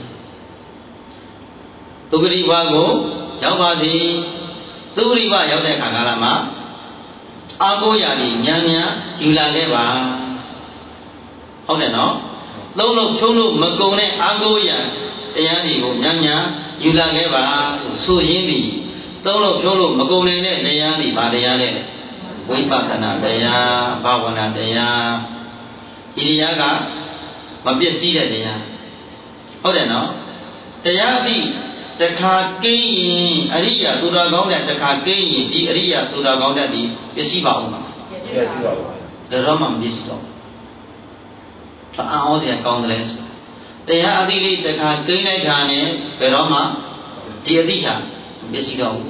သုဂတိဘကိုရောက်ပါစေသုဂတိဘရောက်တဲ့အခါကာလမှာအာကိုရာကြီးများများယူလာခဲ့ပါဟုတ်တယ်နော်သုံးလို့ဖြုံးလို့မကုံတဲ့အာကိုရာတရားတွေကိုများများယူလာခဲ့ပါလို့ဆိုရင်းပြီးသုံးလို့ဖြုံးလို့မကုံနိုင်တဲ့တရားတွေဗာတရားနဲ့ဝိပဿနာတရားဘာဝနာတရားဒီတရားကမပျက်စီးတဲ့တရားဟုတ်တယ်နော်တရားအသည့်တခါကိန်းရင်အရိယာသူတော်ကောင်းတဲ့တခါကိန်းရင်ဒီအရိယာသူတော်ကောင်းတဲ့ဒီပျက်စီးပါဦးမှာပျက်စီးပါဘူးတော့မှမပျက်စီးတော့အောင်းစရာကောင်းတယ်တရားအသည့်လေးတခါကိန်းလိုက်တာနဲ့ဘယ်တော့မှဒီအသည့်ဟာမပျက်စီးတော့ဘူး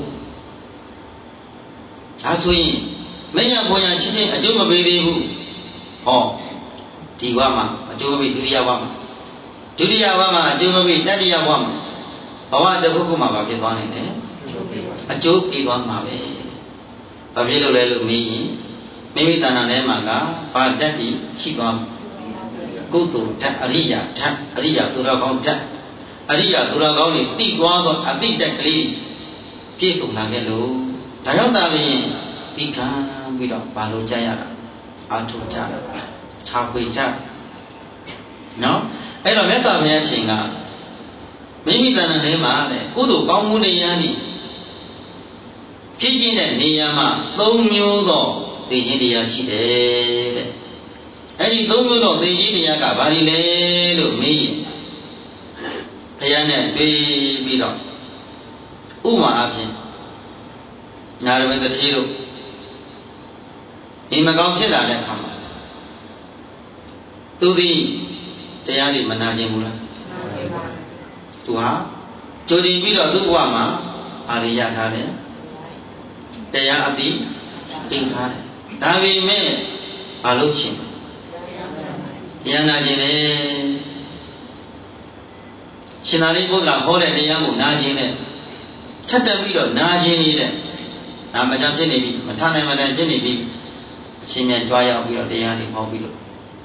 ဒါဆိုရင်မရဘုံရချင်းချင်းအကျိုးမပေးသေးဘူးဟောဒီဝါမှာအကျိုးမပေးဒုတိယဝါမှာဒုတိယဝါမှာအကျိုးမပေးတတိယဝါမှာဘဝတစ်ခုခုမှာပါဖြစ်သွားနိုင်တယ်အကျိုးပေးသွားမှာပဲဘာဖြစ်လို့လဲလို့မေးရင်မိမိတဏ္ဍာထဲမှာကဘာဓာတ်ကြီးရှိသွားကုသိုလ်ဓာတ်အရိယာဓာတ်အရိယာသူတော်ကောင်းဓာတ်အရိယာသူတော်ကောင်းတွေတိသွားသောအတိတက်ကလေးပြည့်စုံလာခဲ့လို့ဒါကြောင့်သာလျှင်ဒီခံပြီးတော့ဘာလို့ကြားရတာအာထုကြတာခြာခွေကြနော်အဲ့တော့မြတ်စွာဘုရားရှင်ကမိမိတဏ္ဍာထဲမှာတဲ့ကုသိုလ်ကောင်းမှုတရားတွေဖြစ်ခြင်းတဲ့နေရာမှာ၃မျိုးသောသိခြင်းတရားရှိတယ်တဲ့အဲ့ဒီ၃မျိုးသောသိခြင်းတရားကဘာတွေလဲလို့မေးရင်ဘုရားနဲ့တွေ့ပြီးတော့ဥပမာအဖြစ်ညာရဝတ္တိတို့ဒီမကောင်းဖြစ်လာတဲ့အခါမှာသူသည်တရားတွေမနာခြင်းဘူးလားသူဟာကြိုတင်ပြီးတော့သူ့ဘဝမှာအာရိယထားတယ်တရားအပြီးတင်ထားတယ်ဒါပေမဲ့မလုပ်ချင်တရားနာခြင်းလေရှင်သာရိပုတ္တရာဟောတဲ့တရားကိုနာခြင်းနဲ့ထပ်တက်ပြီးတော့နာခြင်းနေတဲ့ဒါမှကြောင့်ဖြစ်နေပြီမထနိုင်မနိုင်ဖြစ်နေပြီအရှင်မြတ်ကြွားရောက်ပြီးတော့တရားတွေဟောပြီးတော့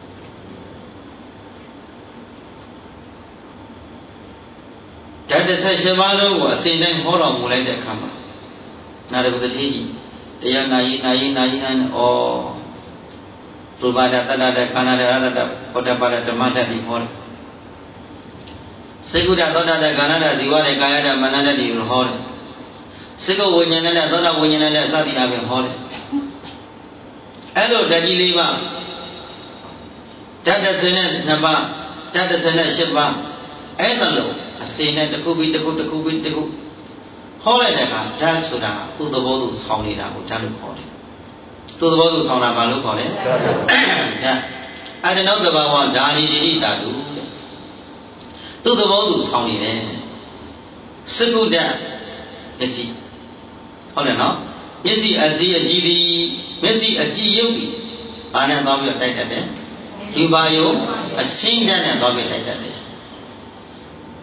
ဓာတ်18ပါးလုံးကိုအစဉ်တိုင်းဟောတော်မူလိုက်တဲ့အခါမှာနာရဝတ္တိကြီးတရားနာရင်ဩရူပဒတ္တတခန္ဓာတရတ္တဘောဓပါဒဓမ္မတ္တိဟောတယ်စေကုဒ္ဒသောတတခန္ဓာတဇီဝတဲ့ကာယတမနတ္တိကိုဟောတယ်စေကုဝိညာဏတဲ့သောတဝိညာဏတဲ့စသည်အပြင်ဟောတယ်အဲ့လိုဓာတ်ကြီး၄ပါးဓာတ်32ပါးဓာတ်38ပါးအဲ့ဒါလို့အစင်းနဲ့တစ်ခုပြီးတစ်ခုဟောလိုက်တဲ့အခါဓာတ်ဆိုတာသူ့သဘောသူဆောင်းနေတာကိုဓာတ်လို့ခေါ်တယ်သူ့သဘောသူဆောင်းတာဘာလို့ခေါ်လဲဓာတ်အဲ့ဒီနောက်သဘာဝဓာရီတိဓာတုတဲ့သူ့သဘောသူဆောင်းနေတယ်စကုဒ္ဒမျက်စိဟုတ်တယ်နော်မျက်စိအစည်းအကြည့်ဒီမျက်စိအကြည့်ရုပ်ဒီဘာနဲ့သွားပြီးတော့တိုက်တတ်တယ်ဒီပါယုံအရှင်းတတ်နဲ့သွားပြီးတိုက်တတ်တယ်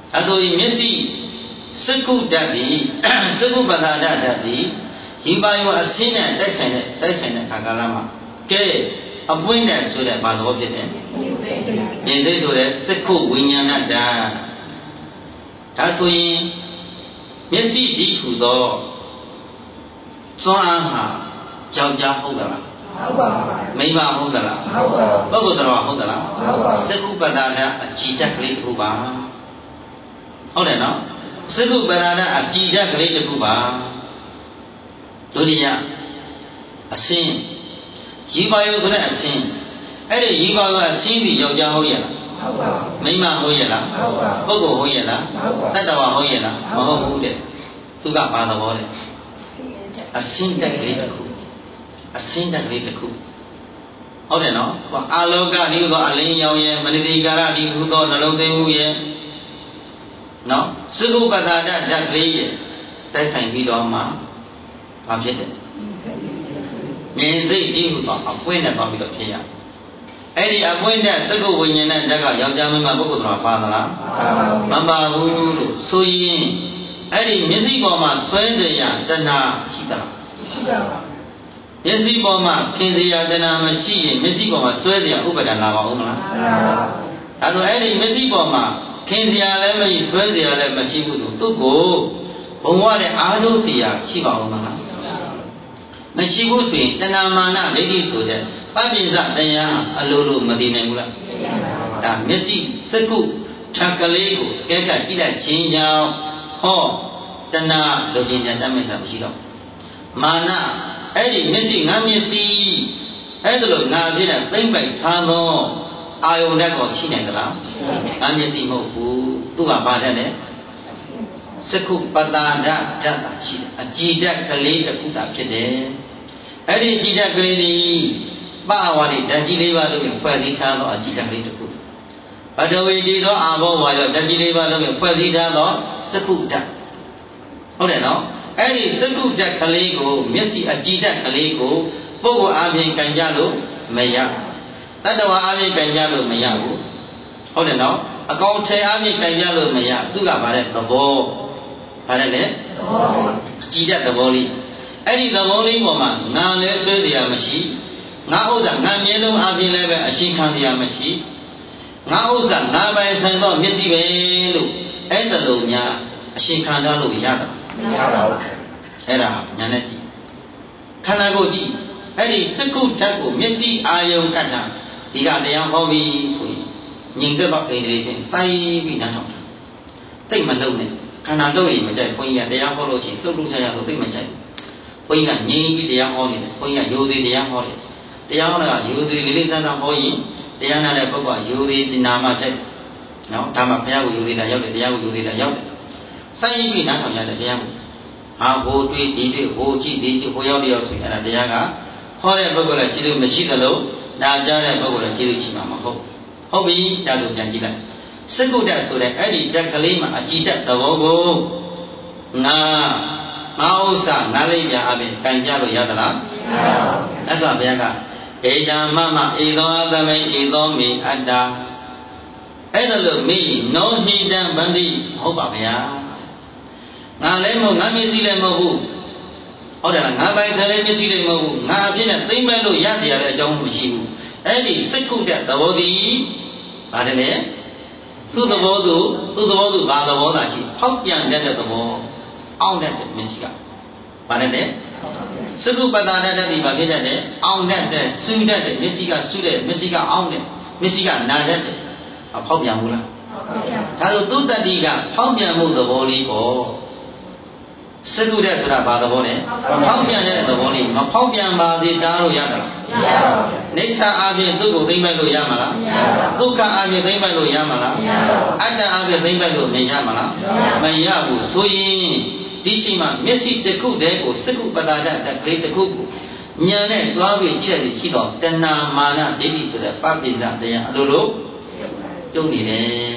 အတူမျက်စိစက္ခုတတ်သည်စက္ခုပတ္တာတတ်သည်ဒီပါယောအစင်းနဲ့တိုက်ဆိုင်တဲ့အခါကာလမှာကဲအပွင့်နဲ့ဆိုတဲ့ဘာသဘောဖြစ်တယ်မြင်စိတ်ဆိုတဲ့စက္ခုဝိညာဏတ္တဒါဆိုရင်မျက်စိဒီဟုသောစွမ်းအားဟာကြောက်ကြဟုတ်သလားဟုတ်ပါဘူးမိမဟုတ်သလားဟုတ်ပါဘူးပုဂ္ဂိုလ်တော်ဟုတ်သလားဟုတ်ပါဘူးစက္ခုပတ္တာတအကြည်တက်ကလေးတစ်ခုပါဟုတ်တယ်နော်စက္ခုပတ္တာတအကြည်တက်ကလေးတစ်ခုပါဒုတိယအစင်းရီပါယောဆိုတဲ့အစင်းအဲ့ဒီရီပါယောအစင်းဒီယောက်ျားဟုတ်ရဲ့လားဟုတ်ပါဘူးမိန်းမဟုတ်ရဲ့လားဟုတ်ပါဘူးပုဂ္ဂိုလ်ဟုတ်ရဲ့လားတတ္တဝါဟုတ်ရဲ့လားမဟုတ်ဘူးတဲ့သူကဘာသဘောလဲအစင်းတက်ကလေးတစ်ခုအစင်းတက်ကလေးတစ်ခုဟုတ်တယ်နော်အာလောကဒီလိုအလင်းရောင်ရဲ့မနတိကာရဒီဟုသောနှလုံးသွင်းမှုရဲ့နော်စက္ခုပတ္တာတဓာတ်ကလေးရဲ့တိုက်ဆိုင်ပြီးတော့မှဘာဖြစ်တယ်မြင်စိတ်ဒီဟုသောအပွင့်နဲ့သွားပြီးတော့ဖြစ်ရအဲ့ဒီအပွင့်နဲ့စက္ခုဝိညာဉ်နဲ့ဓာတ်ကယောက်ျားမိန်းမပုဂ္ဂိုလ်တော်ပါသလားမပါဘူးလို့ဆိုရင်အဲ့ဒီမျက်စိပေါ်မှာဆွဲစရာတဏှာရှိသလားရှိပါပါမျက်စိပေါ်မှာခင်စရာတဏှာမရှိရင်မျက်စိပေါ်မှာဆွဲစရာဥပါဒဏ်လာပါဦးမလားဒါဆိုအဲ့ဒီမျက်စိပေါ်မှာခင်စရာလည်းမရှိဆွဲစရာလည်းမရှိဘူးသူ့ကိုဘုံဝတဲ့အာထုစရာရှိပါဦးမလားမရှိဘူးဆိုရင်တဏှာမာနဒိဋ္ဌိဆိုတဲ့ပဋိစ္စတရားအလိုလိုမတည်နိုင်ဘူးလားဒါမျက်စိစက္ခုထပ်ကလေးကိုကဲကကြည့်လိုက်ခြင်းကြောင့်ဟောတဏှာလိုချင်တဲ့တတ်မဲ့တာမရှိတော့မာနအဲ့ဒီမျက်စိငါမျက်စိအဲ့ဒါလို့ငါပြည့်တဲ့သိမ့်ပိုက်ထားသောအာယုန်ဓာတ်ကိုရှိနိုင်သလားငါမျက်စိမဟုတ်ဘူးသူကဘာတတ်လဲစက္ခုပတ္တာဓာတ်ဓာတ်ရှိတယ်အကြည်ဓာတ်ကလေးတစ်ခုသာဖြစ်တယ်အဲ့ဒီအကြည်ဓာတ်ကလေးဒီပဝါရီဓာတ်ကြီးလေးပါးတို့ကိုဖွဲ့စည်းထားသောအကြည်ဓာတ်ကလေးတစ်ခုဘဒဝေဒီသောအာဘောဝါရောဓာတ်ကြီးလေးပါးတို့ကိုဖွဲ့စည်းထားသောစက္ခုဓာတ်ဟုတ်တယ်နော်အဲ့ဒီစက္ခုဓာတ်ကလေးကိုမျက်စိအကြည်ဓာတ်ကလေးကိုပုဂ္ဂိုလ်အပြင်ကံကြလို့မရတတ္တဝါအပြင်ကံကြလို့မရဘူးဟုတ်တယ်နော်အကောင်ထဲအပြင်ကံကြလို့မရသူကဘာလဲသဘောဘာလဲလေအကြည်ဓာတ်သဘောလေးအဲ့ဒီသဘောလေးပေါ်မှာငါလည်းဆွဲစရာမရှိငါဥစ္စာငါမြဲလုံးအပြင်လည်းပဲအရှိခံစရာမရှိငါဥစ္စာငါပိုင်ဆိုင်သောမျက်စိပဲလို့အဲ့ဒါလိုများအရှိခံထားလို့ရတာမရပါဘူးအဲ့ဒါညာနဲ့ကြည့်ခန္ဓာကိုယ်ကြည့်အဲ့ဒီစက္ခုဓာတ်ကိုမျက်စိအာယုံကတ်တာဒီကတရားဟောပြီးဆိုရင်ငြိမ်သက်တော့အိန္ဒြေဖြင့်စိုင်းပြီးနားထောင်တာတိတ်မလုံးနဲ့ခန္ဓာလုံးရင်မကြိုက်ဘုန်းကြီးကတရားဟောလို့ချင်းလှုပ်လှုပ်ရှားရှားလို့တိတ်မကြိုက်ဘုန်းကြီးကငြိမ်ပြီးတရားဟောနေတယ်ဘုန်းကြီးကရိုသေတရားဟောတယ်တရားဟောတာကရိုသေလေးလေးဆန်းဆန်းဟောရင်တရားနာတဲ့ပုဂ္ဂိုလ်ကရိုသေနာမှကြိုက်နော်ဒါမှဘုရားကိုရိုသေတာရောက်တယ်တရားကိုရိုသေတာရောက်တယ်စိုင်းပြီးနားထောင်ရတဲ့တရားကိုဟာဟိုတွေးဒီတွေးဟိုကြည့်ဒီကြည့်ဟိုရောက်တယောက်ဆိုရင်အဲ့ဒါတရားကဟောတဲ့ပုဂ္ဂိုလ်လည်းကြည့်လို့မရှိသလိုနာကြားတဲ့ပုဂ္ဂိုလ်လည်းကြည့်လို့ရှိမှာမဟုတ်ဟုတ်ပြီဒါဆိုပြန်ကြည့်လိုက်စက္ခုဓာတ်ဆိုတဲ့အဲ့ဒီဓာတ်ကလေးမှာအကြည်ဓာတ်သဘောကိုငါဥစ္စာငါလေးပြအပြင်ကံကြလို့ရသလားမရပါဘူးအဲ့ဒါဘုရားကဧတံမမဧသောသမိန်ဧသောမိအတ္တအဲ့ဒါလို့မိနောဟိတံဗန္တိဟုတ်ပါဗျာငါလည်းမဟုတ်ငါမျက်စိလည်းမဟုတ်ဘူးဟုတ်တယ်လားငါပိုင်တယ်လည်းမျက်စိလည်းမဟုတ်ဘူးငါအဖြစ်နဲ့သိမ့်မဲ့လို့ရကြရတဲ့အကြောင်းမရှိဘူးအဲ့ဒီစိတ်ခုတဲ့သဘောတည်းပါတယ်လေသူ့သဘောသူဘာသဘောသာရှိဖောက်ပြန်တဲ့သဘောအောင့်တဲ့မျက်စိကပါတယ်လေစက္ခုပတ္တာဓာတ်ဒီမှာဖြစ်တဲ့အောင့်တဲ့စူးတဲ့မျက်စိကစူးတဲ့မျက်စိကအောင့်တဲ့မျက်စိကနာတဲ့ဖောက်ပြန်ဘူးလားဒါဆိုသူတတ္တိကဖောက်ပြန်မှုသဘောလေးပေါ့စက္ခုတဲ့ဆိုတာဘာသဘောလဲဖောက်ပြန်တဲ့သဘောလေးမဖောက်ပြန်ပါသေးတားလို့ရတာမရပါဘူးနိစ္စအပြင်သူ့ကိုသိမ့်ပိုက်လို့ရမှာလားမရပါဘူးဒုက္ခအပြင်သိမ့်ပိုက်လို့ရမှာလားမရပါဘူးအတ္တအပြင်သိမ့်ပိုက်လို့မရမှာလားမရဘူးဆိုရင်ဒီရှိမှမျက်စိတစ်ခုတည်းကိုစက္ခုပတ္တာဓာတ်ကလေးတစ်ခုကိုဉာဏ်နဲ့တွားပြီးကြည့်ရရှိတော့တဏှာမာနဒိဋ္ဌိဆိုတဲ့ပပိစ္ဆတရားအလိုလိုပြုံးနေတယ်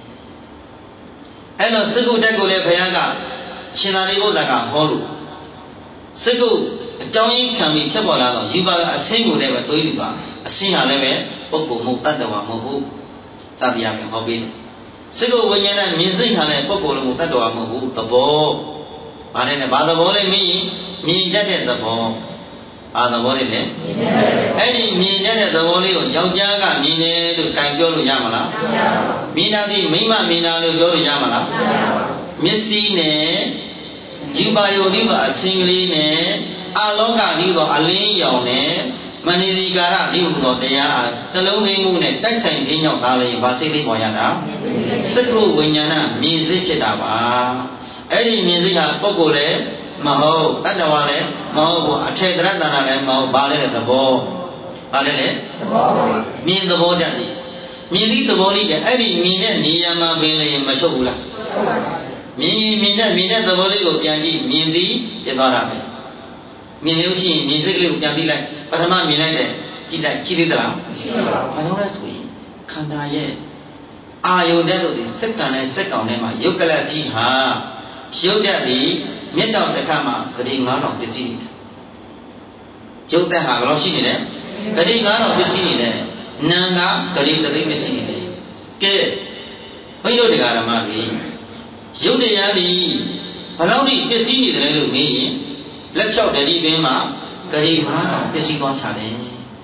အဲ့တော့စက္ခုဓာတ်ကိုလည်းဘုရားကရှင်သာရိပုတ္တရာကဟောလို့စက္ခုအကြောင်းရင်းခံပြီးဖြစ်ပေါ်လာတော့ယူပါကအဆင်းကိုလည်းပဲတွေးပြီးပါအဆင်းဟာလည်းပဲပုဂ္ဂိုလ်မဟုတ်တတ္တဝါမဟုတ်ဘူးသတိရမယ်ဟောပြီးစိတ်ကိုဝိညာဉ်နဲ့မြင်စိတ်ဟာလည်းပုဂ္ဂိုလ်လုံးကိုတတ်တော်မဟုတ်ဘူးသဘော။ဘာလဲနဲ့ဘာသဘောလဲမြင်တတ်တဲ့သဘော။ဘာသဘောလဲလဲ။အဲ့ဒီမြင်တတ်တဲ့သဘောလေးကိုယောက်ျားကမြင်တယ်လို့တိုင်ပြောလို့ရမလား။မြင်တာဒီမိန်းမမြင်တာလို့ပြောလို့ရမလား။မျက်စိနဲ့ဒီပါယုဒီပါအစင်ကလေးနဲ့အလောကဒီတော့အလင်းရောင်နဲ့မဏိရိကာရဒီဟုသောတရားနှလုံးသွင်းမှုနဲ့တိုက်ဆိုင်ခြင်းကြောင့်ဒါလည်းဘာစိတ်လေးပေါ်ရတာစက္ခုဝိညာဏမြင်စိတ်ဖြစ်တာပါအဲ့ဒီမြင်စိတ်ဟာပုဂ္ဂိုလ်လည်းမဟုတ်တတ္တဝါလည်းမဟုတ်ဘူးအထေတရတနာလည်းမဟုတ်ဘာလဲတဲ့သဘောဘာလဲလေသဘောမြင်သဘောတတ်သည်မြင်သည့်သဘောလေးကအဲ့ဒီမြင်တဲ့နေရာမှာပင်လည်းမချုပ်ဘူးလားမြင်တဲ့သဘောလေးကိုပြန်ကြည့်မြင်သည်ဖြစ်သွားတာပဲမြင်လို့ရှိရင်မြင်စိတ်ကလေးကိုပြန်သိလိုက်ပထမမြင်လိုက်တဲ့ကြည့်လိုက်ရှိသေးသလားမရှိပါဘူးဘာလို့လဲဆိုရင်ခန္ဓာရဲ့အာယုန်တဲ့လို့ဒီစက္ကန့်နဲ့စက္ကောင်ထဲမှာယုတ်ကလတ်ကြီးဟာရုပ်တက်သည်မြတ်တော်တစ်ခါမှာဂတိ9000ပစ္စည်းနေတယ်ရုပ်တက်ဟာဘယ်လိုရှိနေလဲဂတိ9000ပစ္စည်းနေတယ်နာကဂတိ3သိန်းပစ္စည်းနေတယ်ကဲဘိဓုတရားဓမ္မကြီးရုပ်တရားသည်ဘယ်လောက်ထိပစ္စည်းနေတယ်လို့မေးရင်လက်ဖြောက်တတိပင်မှာဂရိ9000ပစ္စည်းသွားချတယ်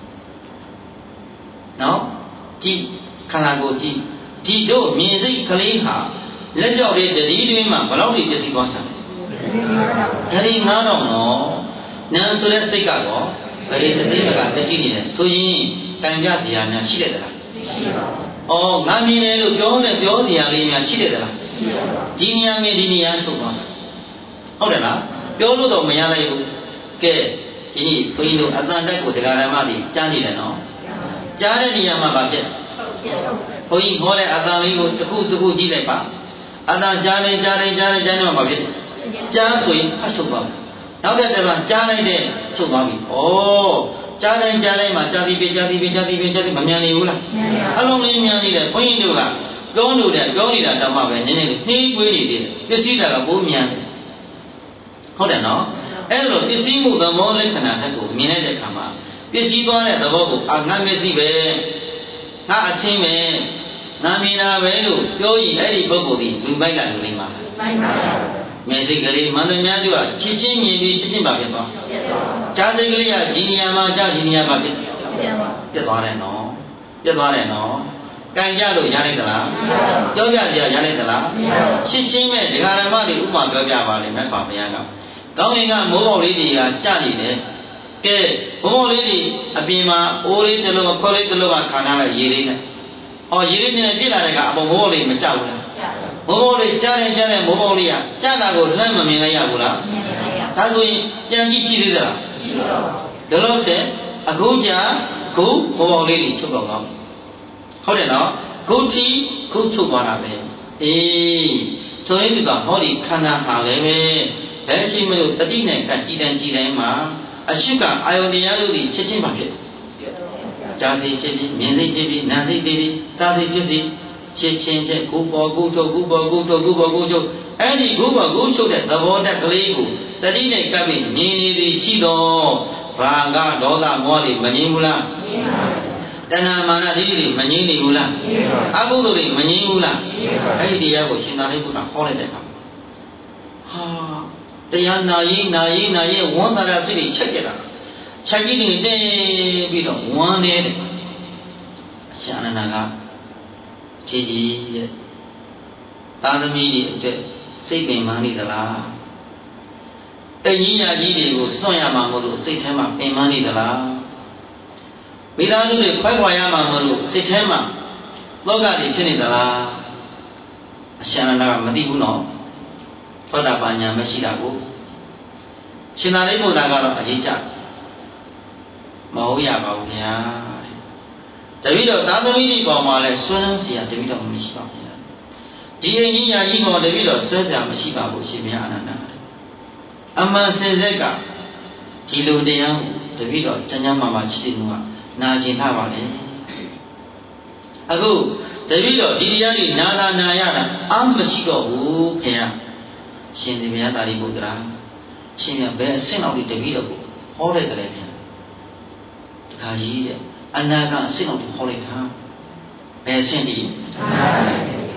နော်ကြည့်ခန္ဓာကိုယ်ကြည့်ဒီတို့မြင်စိတ်ကလေးဟာလက်ဖြောက်တဲ့တတိတွင်မှာဘယ်လောက်ထိပစ္စည်းသွားချတယ်ဂရိ9000နော်နာမ်ဆိုတဲ့စိတ်ကတော့ဂရိတသိက်ကပစ္စည်းနေတယ်ဆိုရင်တန်ကြစရာများရှိတယ်သလားရှိပါဘူးဩငါမြင်တယ်လို့ပြောစရာလေးများရှိတယ်သလားရှိပါဘူးဒီနေရာမြင်ဒီနေရာချုပ်သွားဟုတ်တယ်လားပြောလို့တော့မရလိုက်ဘူးကဲဒီနေ့ဘုန်းကြီးတို့အတန်တက်ကိုတရားဓမ္မတွေကြားနေတယ်နော်ကြားတဲ့နေရာမှာဗာဖြစ်ဘုန်းကြီးဟောတဲ့အတန်လေးကိုတစ်ခုကြည့်လိုက်ပါအတန်ကြားနေတော့ဗာဖြစ်ကြားဆိုရင်အဆုတ်သွားနောက်တဲ့တည်းမှာကြားလိုက်တဲ့ချုပ်သွားပြီဩကြားတိုင်းမှာကြားပြီးမမြန်နေဘူးလားအလုံးလေးမြန်နေတယ်ဘုန်းကြီးတို့ကပြောနေတာဓမ္မပဲနည်းနည်းလေးနှီးကွေးနေသေးတယ်ပစ္စည်းတာကဘိုးမြန်တယ်ဟုတ်တယ်နော်အဲ့လိုပစ္စည်းမှုသဘောလက္ခဏာတက်ကိုမြင်လိုက်တဲ့အခါမှာပစ္စည်းသွားတဲ့သဘောကိုငါမျက်စိပဲငါအချင်းပဲငါမြင်တာပဲလို့ပြောရင်အဲ့ဒီပုဂ္ဂိုလ်ဒီလူပိုက်လာလူလေးမှာမှန်ပါဗျာမျက်စိကလေးမန္တများတို့ကချစ်ချင်းမြင်ပြီးချစ်ချင်းပါဖြစ်သွားကြားစိတ်ကလေးကဒီနေရာမှာကြားဒီနေရာမှာဖြစ်သွားတယ်နော်ကံကြလို့ရလိုက်သလားပြောပြကြရလိုက်သလားရှင်းရှင်းမဲ့ဒကာရမတွေဥပမာပြောပြပါလိမ့်မယ်ဆိုပါဘုရားကကောင်းရင်ကမိုးပေါက်လေးတွေကကြနေတယ်ကဲမိုးပေါက်လေးတွေအပြင်မှာအိုးလေးတစ်လုံးခွက်လေးတစ်လုံးကခါထားလိုက်ရေလေးနဲ့ရေလေးနဲ့ပြစ်လာတဲ့ကအပေါ်မိုးပေါက်လေးမကြောက်ဘူးလားမိုးပေါက်လေးကြားတယ်မိုးပေါက်လေးကကြားတာကိုလှမ်းမမြင်လိုက်ရဘူးလားဒါဆိုရင်ပြန်ကြည့်ကြည့်သေးသလားဒါလို့ဆိုအခုကြာခုမိုးပေါက်လေးတွေချုပ်တော့ကောင်းဟုတ်တယ်နော်ခုချုပ်သွားတာပဲအေးဆိုရင်ဒီကဟောဒီခန္ဓာဟာလည်းပဲဘယ်ရှိမလို့တတိနဲ့ကကြည်တိုင်းမှာအရှိကအာယုန်တရားတို့သည်ချက်ချင်းပါဖြစ်ကြားစိတ်ဖြစ်ပြီးမြင်စိတ်ဖြစ်ပြီးနာစိတ်ဖြစ်ပြီးသာစိတ်ဖြစ်စီချက်ချင်းတဲ့ကိုပေါ်ကိုထုတ်အဲ့ဒီကိုပေါ်ကိုထုတ်တဲ့သဘောတက်ကလေးကိုတတိနဲ့ကပ်ပြီးမြင်နေပြီးရှိတော့ဘာကဒေါသမောတွေမငြင်းဘူးလားငြင်းပါဘူးတဏှာမာနဒိဋ္ဌိတွေမငြင်းနေဘူးလားအကုသိုလ်တွေမငြင်းဘူးလားအဲ့ဒီတရားကိုရှင်သာရိပုတ္တရာဟောလိုက်တဲ့အခါဟာတရားနာရင်ဝန်တာရစိတ်တွေချက်ကြတာချက်ကြီးတွေတင်းပြီးတော့ဝန်နေတဲ့ရှာနနာကခြေကြီးရဲ့သာသမီတွေအတွက်စိတ်ပင်ပန်းနေသလားတကြီးရာကြီးတွေကိုစွန့်ရမှာမဟုတ်လို့စိတ်ထဲမှာပင်ပန်းနေသလားမိသားစုတွေခွဲခွာရမှာမလို့စိတ်ထဲမှာလောကတွေဖြစ်နေသလားအရှင်အနန္ဒကမသိဘူးနော်သောတာပန်ညာမရှိတာကိုရှင်သာရိပုတ္တရာကတော့အရေးကြမဟုတ်ရပါဘူးဗျာတပည့်တော်သာသမီတွေပေါ်မှာလဲဆွဲလန်းစရာတပည့်တော်မရှိပါဘူးဗျာဒီအင်းကြီးညာကြီးပေါ်တပည့်တော်ဆွဲစရာမရှိပါဘူးရှင်မြတ်အနန္ဒအမှန်စင်စက်ကဒီလိုတရားတပည့်တော်ကျမ်းကျမ်းမာမာရှိနေမှာနာကျင်ထားပါလေအခုတပည့်တော်ဒီတရားတွေနာရတာအမှမရှိတော့ဘူးခင်ဗျာရှင်သေမြတ်သာရိပုတ္တရာရှင်မြတ်ဘယ်အဆင့်လောက်ဒီတပည့်တော်ကိုဟောလိုက်တယ်လဲဗျာတခါကြီးတဲ့အနာကအဆင့်လောက်ကိုဟောလိုက်တာဘယ်အဆင့်ဒီရှင်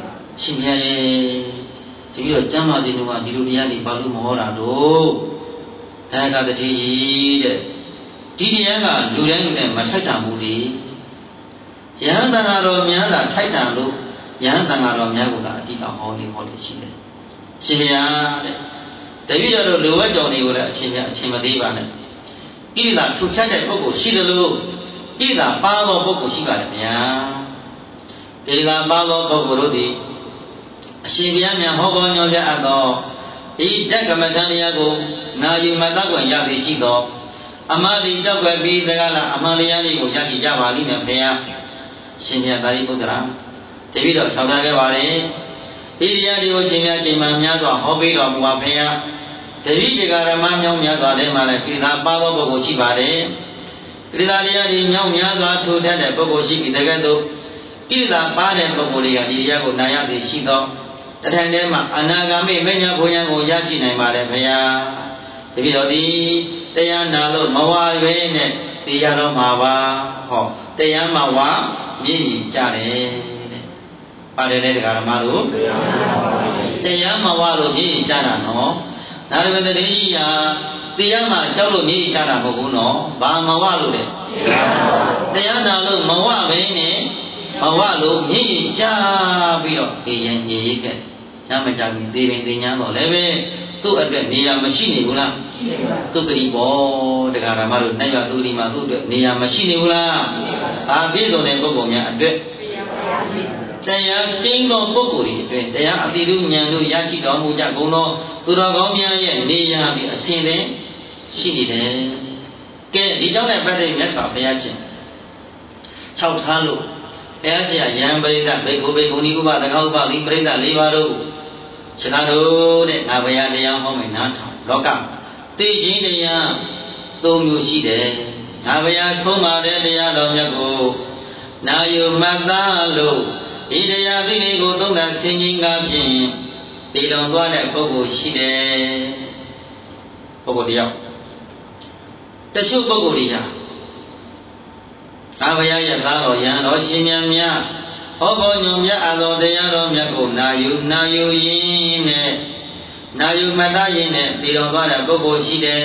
ရှင်မြတ်ရဲ့တပည့်တော်ကျမ်းမာခြင်းတို့ကဒီလိုတရားတွေဘာလို့မဟောတာတော့ဒါကတတိတဲ့ဒီတရားကလူတိုင်းမထိုက်တန်ဘူးလေယဟန်တန်ဃာတော်များတာထိုက်တန်လို့ယဟန်တန်ဃာတော်များကအတိအဟောလေးဟောလို့ရှိတယ်ရှင်မြတ်တဲ့တပည့်တော်တို့လိုဝတ်ကြောင့်တွေကိုလည်းအချင်းမသေးပါနဲ့ကိလေသာထူထပ်တဲ့ပုဂ္ဂိုလ်ရှိတယ်လို့ကိလေသာပါသောပုဂ္ဂိုလ်ရှိပါတယ်ဗျာကိလေသာပါသောပုဂ္ဂိုလ်တို့သည်အရှင်ဘုရားမြတ်ဟောပေါ်ညွှန်ပြအပ်သောဤတက္ကမထံတရားကိုနာယူမသက်ွယ်ရသည်ရှိသောအမှားဒီတောက်ွယ်ပြီးတကားလားအမှန်တရားလေးကိုရရှိကြပါလိမ့်မယ်ဗျာရှင်ဘုရားသာရိပုတ္တရာတပည့်တော်ဆောင်ထားခဲ့ပါလေဤတရားတွေကိုရှင်ဘုရားချိန်မှများစွာဟောပေးတော်မူပါဗျာတပည့်တရားဓမ္မမြောင်းများစွာထဲမှာလည်းကိလေသာပါသောပုဂ္ဂိုလ်ရှိပါတယ်ကိလေသာတရားတွေမြောင်းများစွာထိုးတတ်တဲ့ပုဂ္ဂိုလ်ရှိပြီးတကယ်တော့ကိလေသာပါတဲ့ပုဂ္ဂိုလ်တွေကဒီတရားကိုနာရသည်ရှိသောတထိုင်ထဲမှာအနာဂါမိမဉ္ဇဉ်ဘုံဉာဏ်ကိုရရှိနိုင်ပါတယ်ဗျာတပည့်တော်ဒီတရားနာလို့မဝရွေးနဲ့တရားတော်မှာပါဟောတရားမှာဝမြည်ကြတယ်တဲ့ပါတယ်လေတရားဓမ္မတို့တရားမှာဝလို့မြည်ကြတာနော်နာရဝတ္တိကြီးဟာတရားမှာကြောက်လို့မြည်ကြတာမဟုတ်ဘူးနော်ဘာမဝလို့လဲတရားနာလို့မဝပဲနဲ့မဝလို့မြည်ကြပြီးတော့ဒီရင်ညည်ခဲ့ညမကြဘူးသေပင်သိညာတော့လည်းပဲသူ့အတွက်နေရာမရှိနေဘူးလားသုတ္တိဘောတရားဓမ္မတို့နိုင်ရသုတ္တိမှာသူ့အတွက်နေရာမရှိနေဘူးလားဘာပြည့်စုံတဲ့ပုဂ္ဂိုလ်များအတွက်တရားကျင်းသောပုဂ္ဂိုလ်တွေအတွက်တရားအတိတို့ဉာဏ်တို့ရရှိတော်မူကြကုန်သောသူတော်ကောင်းများရဲ့နေရာဒီအစဉ်တည်းရှိနေတယ်ကဲဒီကြောင့်လည်းပတ်သက်မြတ်စွာဘုရားရှင်၆ထားလို့ဘုရားရှင်ယံပရိသဘေကုဘေကုဏီဥပသကောဥပသီပရိသ၄ပါးတို့ရှင်သာတို့တဲ့ငါဘုရားတရားဟောမယ်နားထောင်လောကသိခြင်းတရား၃မျိုးရှိတယ်ငါဘုရားဆုံးမတဲ့တရားတော်မြတ်ကိုနာယူမှတ်သားလို့ဒီတရားသိလေးကိုသုံးသပ်ဆင်ခြင်ကားဖြင့်တည်တော်သွားတဲ့ပုဂ္ဂိုလ်ရှိတယ်ပုဂ္ဂိုလ်တယောက်တချို့ပုဂ္ဂိုလ်တွေဟာငါဘုရားရဲ့သားတော်ယံတော်ရှင်မြတ်များဟောပေါ်ညွန်မြတ်အသောတရားတော်မြတ်ကိုနာယူရင်းနဲ့နာယူမှတ်သားရင်းနဲ့တည်တော်သွားတဲ့ပုဂ္ဂိုလ်ရှိတယ်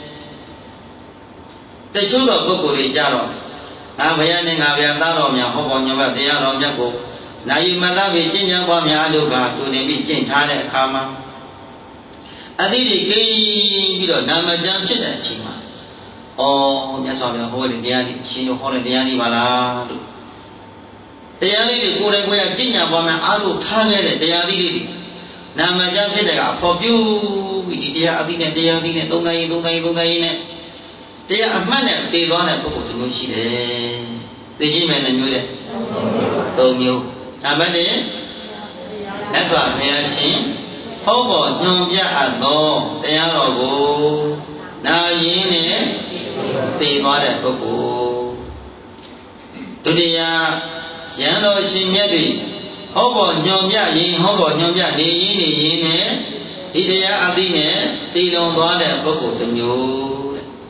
တချို့သောပုဂ္ဂိုလ်တွေကြတော့ငါဘုရားနဲ့ငါဘုရားသားတော်များဟောပေါ်ညွန်မြတ်တရားတော်မြတ်ကိုနာယူမှတ်သားပြီးကျင့်ကြံပွားများလို့ကသူနေပြီးကျင့်ထားတဲ့အခါမှာအသီးတွေကိန်းပြီးတော့နာမကျမ်းဖြစ်တဲ့အချိန်မှာမြတ်စွာဘုရားဟောတဲ့တရားကြီးရှင်တို့ဟောတဲ့တရားကြီးပါလားလို့တရားလေးတွေကိုယ်တိုင်ကိုယ်ရကျင့်ကြံပွားများအားထုတ်ထားခဲ့တဲ့တရားလေးတွေနာမကျမ်းဖြစ်တဲ့ကဖော်ပြပြီးဒီတရားအသီးနဲ့တရားသီးနဲ့သုံးတိုင်းနဲ့တရားအမှတ်နဲ့တည်သွားတဲ့ပုဂ္ဂိုလ်တစ်မျိုးရှိတယ်သိရှိမယ်လည်းမျိုးတဲ့၃မျိုးဒါပဲလေမြတ်စွာဘုရားရှင်ဟောပေါ်ညွှန်ပြအပ်သောတရားတော်ကိုနာရင်းနဲ့သိသွားတဲ့ပုဂ္ဂိုလ်ဒုတိယယံတော်ရှင်မြတ်တွေဟောပေါ်ညွှန်ပြရင်ဟောပေါ်ညွှန်ပြနေရင်းနဲ့ဒီတရားအသိနဲ့သိလွန်သွားတဲ့ပုဂ္ဂိုလ်တစ်မျိုး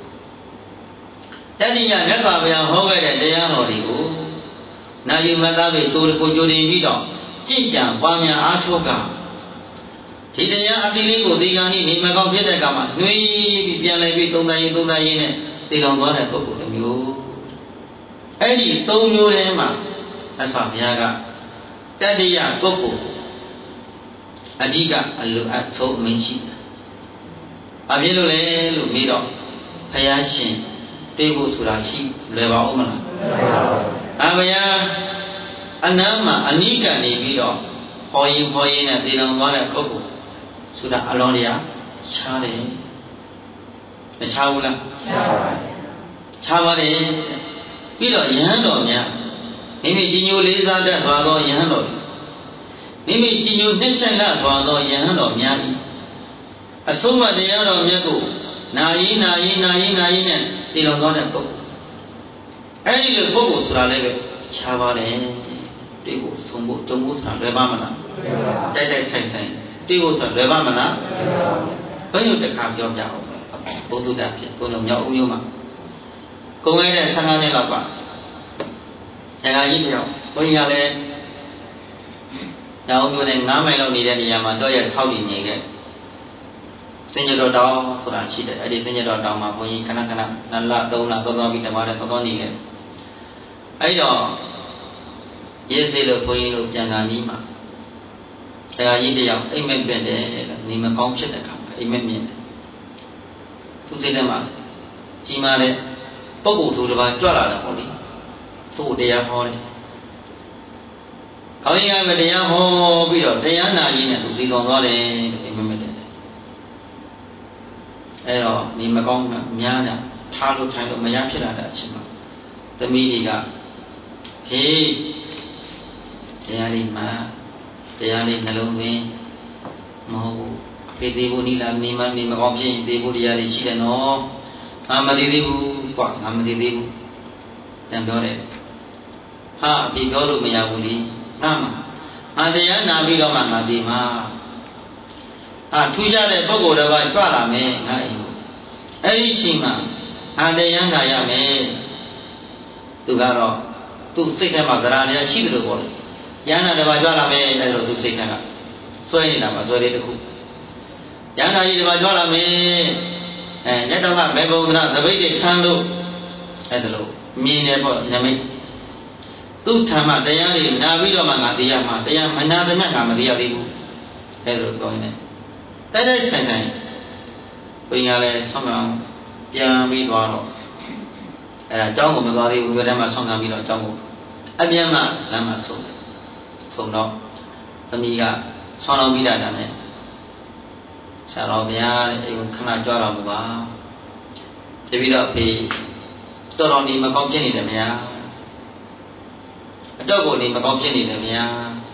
တဲ့တတိယမြတ်စွာဘုရားဟောခဲ့တဲ့တရားတော်တွေကိုနာယူမှတ်သားပြီးကိုယ်ကိုကြိုတင်ပြီးတော့ကြည်ကြံပွားများအားထုတ်ကဒီတရားအတိလေးကိုဒီကံនេះနေမကောင်းဖြစ်တဲ့ကမှာနှွေးပြီးပြန်လဲပြီးသုံးသပ်ရင်းနဲ့တည်တော်သွားတဲ့ပုဂ္ဂိုလ်တစ်မျိုးအဲ့ဒီ၃မျိုးထဲမှာအဆွာဘုရားကတတိယပုဂ္ဂိုလ်အဓိကအလိုအပ်ဆုံးမင်းရှိတယ်။ဘာဖြစ်လို့လဲလို့မေးတော့ဘုရားရှင်တေဖို့ဆိုတာရှိလွယ်ပါဦးမလား။လွယ်ပါဘူး။ဘုရားအနမ်းမှာအနိကနေပြီးတော့ဟောရင်နဲ့တည်တော်သွားတဲ့ပုဂ္ဂိုလ်ဆိုတာအလုံးတရားခြားတယ်မခြားဘူးလားခြားပါတယ်ခြားပါတယ်ပြီးတော့ယဟန်တော်များမိမိကြီးညိုလေးစားတတ်စွာသောယဟန်တော်မိမိကြီးညိုနှိမ့်ဆက်လာစွာသောယဟန်တော်များ၏အဆုံးမတရားတော်မြတ်ကိုနာယင်းနဲ့တည်တော်သွားတဲ့ပုဂ္ဂိုလ်အဲ့ဒီလိုပုဂ္ဂိုလ်ဆိုတာလည်းပဲခြားပါတယ်ဒီကိုဆုံးဖို့တုံဖို့ဆိုတာလွယ်ပါမလားတိုက်ဆိုင်တိဖို့ဆိုလွယ်ပါမလားဘယ်လိုတခါပြောပြအောင်ဘုဒ္ဓတဖြစ်ဘုံလုံးမြောက်ဦးမျိုးမှာကိုယ်ရဲ့15နှစ်လောက်ပါဆရာကြီးပြောဘုန်းကြီးကလည်း Nhà ông vô này ngã mày lâu đi đây nhà mà tôi giờ sau đi nhảy cái tên nhớ đó tôi đã chỉ đấy ở đây tên nhớ đó mà bồi khana năn là tôi bị tao ra tôi đi cái ấy đó dễ xây được bồi được nhà ngàn đi mà cái gì đấy ấy mình bên đấy ni mà công chết đấy không ấy mình miền tu xây đấy mà chỉ mà đấy bốc cụ thu được bao cho là được đi tu để ăn thôiเขายังไงတရားဟောပြီးတော့တရားနာရင်းနဲ့သူသိတော်သွားတယ်လို့အိမ်မက်တယ်အဲ့တော့ဒီမကောင်းတာများတာထားလို့ထိုင်လို့မရဖြစ်လာတဲ့အချိန်မှာသမီးတွေကဟေးတရားလေးမှတရားလေးနှလုံးသွင်းမဟုတ်ဘူးအဖေသေးဖို့နီးလာနေမကောင်းဖြစ်ရင်သေးဖို့တရားလေးရှိတယ်နော်ငါမသေးသေးဘူးကွာငါမသေးသေးဘူးတန်ပြောတယ်ဟာအဖေပြောလို့မရဘူးလေငါတရားနာပြီးတော့မှငါဒီမှာထူးခြားတဲ့ပုဂ္ဂိုလ်တစ်ပါးကြွလာမယ်ငါအိမ်ကိုအဲ့ဒီချိန်မှာတရားနာရမယ်သူကတော့သူ့စိတ်ထဲမှာသရဏတရားရှိတယ်လို့ပြောတယ်ဉာဏ်နာတစ်ပါးကြွလာမယ်အဲ့ဒါသူ့စိတ်ထဲကစွဲနေတာမှာစွဲလေးတစ်ခုဉာဏ်နာကြီးတစ်ပါးကြွလာမယ်ညတောင်ကမေဘုံသရသပိတ်တွေထမ်းလို့အဲ့ဒါလို့မြင်တယ်ပေါ့နမိတ်သူ့ထံမှာတရားတွေနာပြီးတော့မှငါတရားမှာတရားမနာသမျှငါမတရားသေးဘူးအဲဒါလိုပြောနေတယ်ဆိုင်ဘုရားလည်းဆောင်းကောင်ပြန်ပြီးသွားတော့အဲဒါအကြောင်းကိုမသွားသေးဘူးဘယ်ထဲမှာဆောင်းခံပြီးတော့အကြောင်းကိုအပြန်မှလမ်းမှာဆုံးတော့သမီးကဆောင်းတော်ပြီးတာနဲ့ဆရာတော်ဘုရားတဲ့အိမ်ကိုခဏကြွတော်မူပါတပြီးတော့ဖေးတော်တော်နေမကောင်းဖြစ်နေတယ်ဗျာအတော့ကိုနေမကောင်းဖြစ်နေတယ်ဗျာ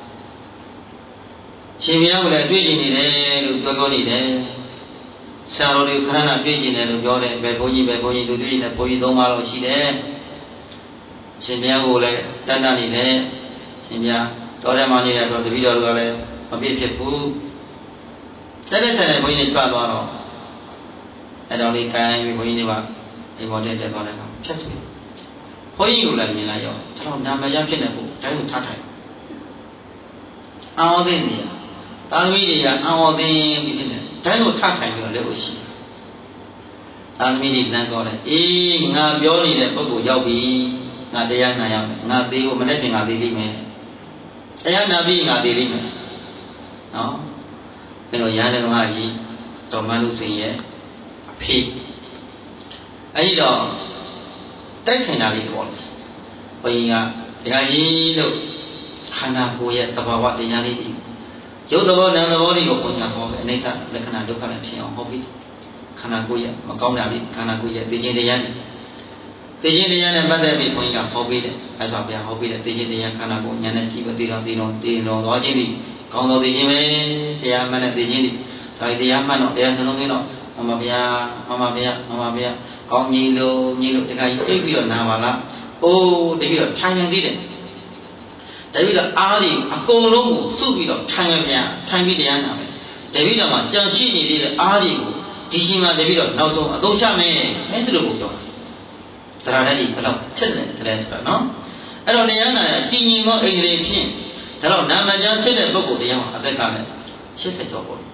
ရှင်ဘုရားကလည်းတွေ့ကျင်နေတယ်လို့ပြောနေတယ်ဆရာတော်တွေခဏခဏတွေ့ကျင်တယ်လို့ပြောတယ်ဘယ်ဘုန်းကြီးသူတွေ့ကျင်တယ်ဘုန်းကြီး၃ပါးလောက်ရှိတယ်ရှင်ဘုရားကိုလည်းတန်တနေတယ်ရှင်ဘုရားတော်တယ်မှနေတယ်တော့တပည့်တော်တို့ကလည်းမဖြစ်ဘူးတဲ့ဘုန်းကြီးတွေကြွသွားတော့အဲ့တော်လေးကိုင်းပြီးဘုန်းကြီးတွေကအိမ်ပေါ်တက်သွားတယ်ဖြတ်သွားဘုန်းကြီးကိုလည်းမြင်လိုက်ရောဒါတော့နာမည်ရဖြစ်နေဖို့တိုင်းကိုထားထိုင်အာဝသိနေရသာသမီတွေကအာဝသိပြီးဖြစ်နေတိုင်းကိုထားထိုင်ပြီးတော့လည်းဟုတ်ရှိသာသမီတွေလမ်းကောတယ်အေးငါပြောနေတဲ့ပုဂ္ဂိုလ်ရောက်ပြီငါတရားနာရမယ်ငါသေးဖို့မနေ့ပြင်ငါသေးလိမ့်မယ်တရားနာပြီးငါသေးလိမ့်မယ်နော်အဲ့တော့ရဟန်းတော်ကြီးတော်မလူစင်ရဲ့အဖေအဲ့တော့တိုက်ဆိုင်တာလေးတော့ဘုရားကတရားကြီးလို့ခန္ဓာကိုယ်ရဲ့သဘာဝတရားလေးတွေရုပ်သဘောနာမ်သဘောတွေကိုဘုရားဟောပဲအနိစ္စလက္ခဏာဒုက္ခနဲ့ဖြစ်အောင်ဟောပြီးခန္ဓာကိုယ်ရဲ့မကောင်းတာလေးခန္ဓာကိုယ်ရဲ့သိခြင်းတရားတွေသိခြင်းတရားနဲ့ပတ်သက်ပြီးဘုရားကဟောပြီးတယ်အဲ့ဒါဘုရားဟောပြီးတယ်သိခြင်းတရားခန္ဓာကိုယ်ဉာဏ်နဲ့ကြည့်ပြီးသိတော်သွားခြင်းဒီကောင်းသောသိခြင်းပဲတရားမှန်တဲ့သိခြင်းဒီဒါတရားမှန်တော့တရားနှလုံးသွင်းတော့မမဗျာကောင်းကြီးလို့တခါကြီးအိပ်ပြီးတော့နာပါလားအိုးတပြီးတော့ထိုင်နေသေးတယ်တပြီးတော့အားတွေအကုန်လုံးကိုစုပြီးတော့ထိုင်ရပြန်ထိုင်ပြီးတရားနာမယ်တပြီးတော့မှကြံရှိနေသေးတဲ့အားတွေကိုဒီချိန်မှာတပြီးတော့နောက်ဆုံးအသုံးချမယ်အဲ့ဒီလိုကိုပြောတာသရဏတိဘယ်တော့ဖြစ်နေတယ်ဆိုတော့နော်အဲ့တော့တရားနာတည်ငြိမ်သောအိန္ဒြေဖြင့်ဒါတော့နာမကျမ်းဖြစ်တဲ့ပုဂ္ဂိုလ်တရားမှာအသက်ကလည်း80ကျော်ပေါ့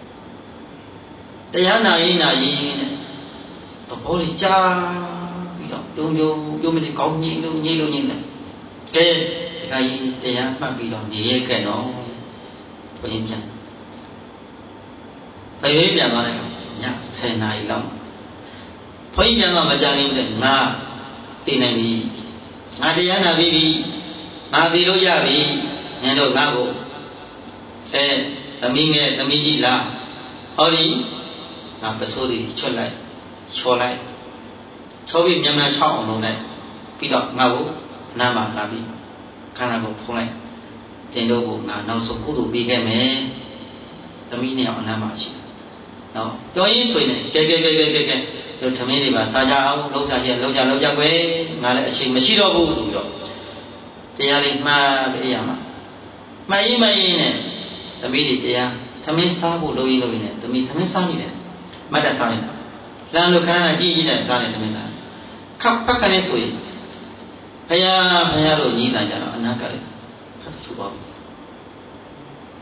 တရားနာရင်တဲ့သဘောလေးကြားပြီးတော့ပြုံးမနေကောင်းညိလို့တယ်ကဲဒီကကြီးတရားမှတ်ပြီးတော့နေရခဲ့တော့ဘုရင်ပြန်သွားတယ်ည10 နာရီလောက်ဘုန်းကြီးပြန်တော့မကြခင်တဲ့ငါသိနိုင်ပြီငါတရားနာပြီးပြီငါသိလို့ရပြီညတော့ငါကိုသမီးကြီးလားဟောဒီငါပစိုးတွေချောလိုက်ချောပြီးမြန်ချောင်းအောင်လုပ်လိုက်ပြီးတော့ငါကိုနားမှာလာပြီးခန္ဓာကိုဖုံးလိုက်တင်တော့ကိုငါနောက်ဆုံးကုသိုလ်ပေးခဲ့မယ်သမီးနဲ့အနားမှာရှိတယ်နော်ကြော်ရင်းဆိုရင်ကဲတို့သမီးတွေပါစားကြအောင်လောက်ကြကွယ်ငါလည်းအချိန်မရှိတော့ဘူးဆိုပြီးတော့တရားလေးမှားပေးရမှာမှန်ရင်နဲ့သမီးတွေတရားသမီးစားဖို့လုပ်ရင်းနဲ့သမီးစားနေတယ်မတ်တစားနေတာလမ်းလိုခဏကြည့်တဲ့စားနေသမီးစားခပ်ခနဲ့ဆိုရင်ဘုရားတို့ညီးတန်ကြတော့အနာကလည်းဖတ်ထူပါဘူး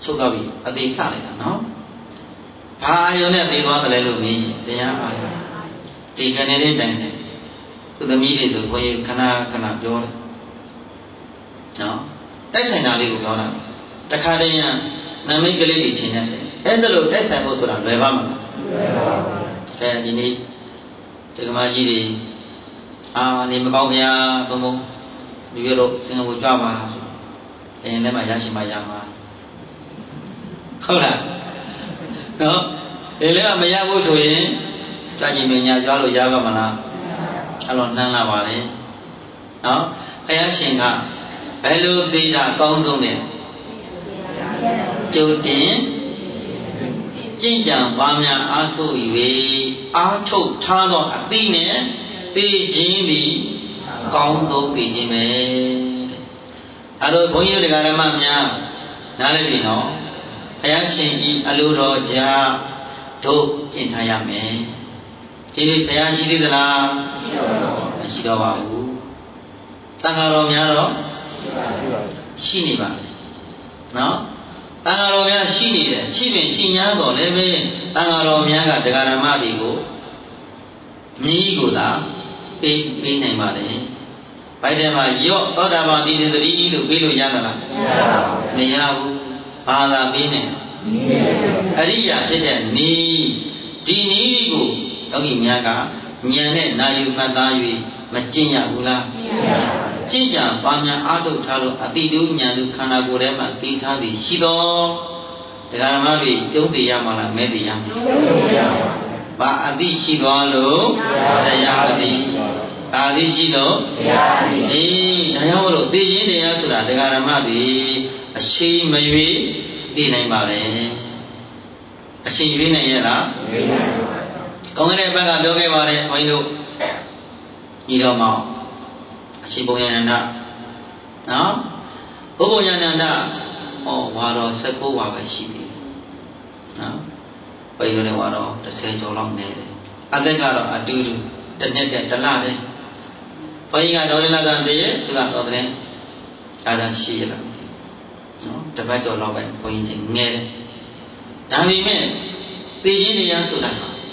ထုတ်သွားပြီအသေးလှလိုက်တာနော်ဘာအာယုံနဲ့သေးသွားတယ်လဲလို့မြင်တရားအာယုံဒီကနေလေးတိုင်တယ်သူသမီးတွေဆိုဘုန်းကြီးခဏခဏပြောတယ်နော်တိုက်ဆိုင်တာလေးကိုပြောတာတခါတည်းရနာမိတ်ကလေးတွေထင်တယ်အဲ့ဒါလို့တိုက်ဆိုင်ဖို့ဆိုတာလွယ်ပါမလားလွယ်ပါဘူးကဲဒီနေ့ဒီကမကြီးတွေနေမကောင်းဗျာဘုံဘုံဒီလိုတော့စင်ကာပူကြွပါဆိုရင်လည်းမှရရှိမှရမှာဟုတ်လားနော်ဒီလည်းမရဘူးဆိုရင်ကြကြည်မညာကြွားလို့ရပါမလားအဲ့လိုနှမ်းလာပါလေနော်ဘုရားရှင်ကဘယ်လိုသိတာအကောင်းဆုံးလဲကျုပ်တင်ကျင့်ကြံပါများအားထုတ်၍အားထုတ်ထားသောအသိနဲ့သိခြင်းသည်ကောင်းသောသိခြင်းပဲအဲ့တော့ဘုန်းကြီးတို့ဓမ္မများနားလည်ပြီနော်ဘုရားရှင်ဤအလိုတော်ကြားတို့ကျင့်ထားရမယ်ဒီနေ့ဘုရားရှိသေးသလားမရှိတော့ပါဘူးသံဃာတော်များတော့ရှိနေပါလေနော်သံဃာတော်များရှိနေတယ်ရှိပင်ရှိ냐တော့လည်းပဲသံဃာတော်များကဒကာဓမ္မတွေကိုမြည်ကိုသာပေးနိုင်ပါလေဘိုက်ထဲမှာရော့သောတာပန်ဒီသတိလို့ပေးလို့ရသလားမရဘူးဘာသာပေးနေအရိယာဖြစ်တဲ့နီးဒီနီးကိုယောဂီများကဉာဏ်နဲ့နာယူမှတ်သား၍မကျင့်ရဘူးလားကျင့်ကြံပါများအားထုတ်ထားလို့အတိတုဉာဏ်လူခန္ဓာကိုယ်ထဲမှာသိထားသည်ရှိတော်တရားဓမ္မတွေပြုံးသိရမှာလားမဲသိရမှာဘာအတိရှိတော်လို့တရားအတိအာတိရှိလို့တရားအတိဒါကြောင့်မလို့သိခြင်းတရားဆိုတာတရားဓမ္မတွေအရှိမရွေသိနိုင်ပါလေအရှိရွေနိုင်ရဲ့လားမရွေနိုင်ပါဘူးကောင်းတဲ့ဘက်ကပြောခဲ့ပါတယ်ဘုန်းကြီးတို့ညီတော်မောင်အရှိဘုံယန္တနော်ဘုဘုံယန္တဝါတော်19ဝါပဲရှိပြီနော်ဘုန်းကြီးတို့လည်းဝါတော်30ကျော်လောက်နေတယ်အသက်ကတော့အတူတူတစ်နှစ်နဲ့တစ်လပဲဘုန်းကြီးကတော်ရလာတဲ့တည်းသူကတော်တဲ့အားသာရှိရလားနော်တပတ်ကျော်လောက်ပဲဘုန်းကြီးငယ်တယ်ဒါပေမဲ့သိခြင်းတရားဆိုတာ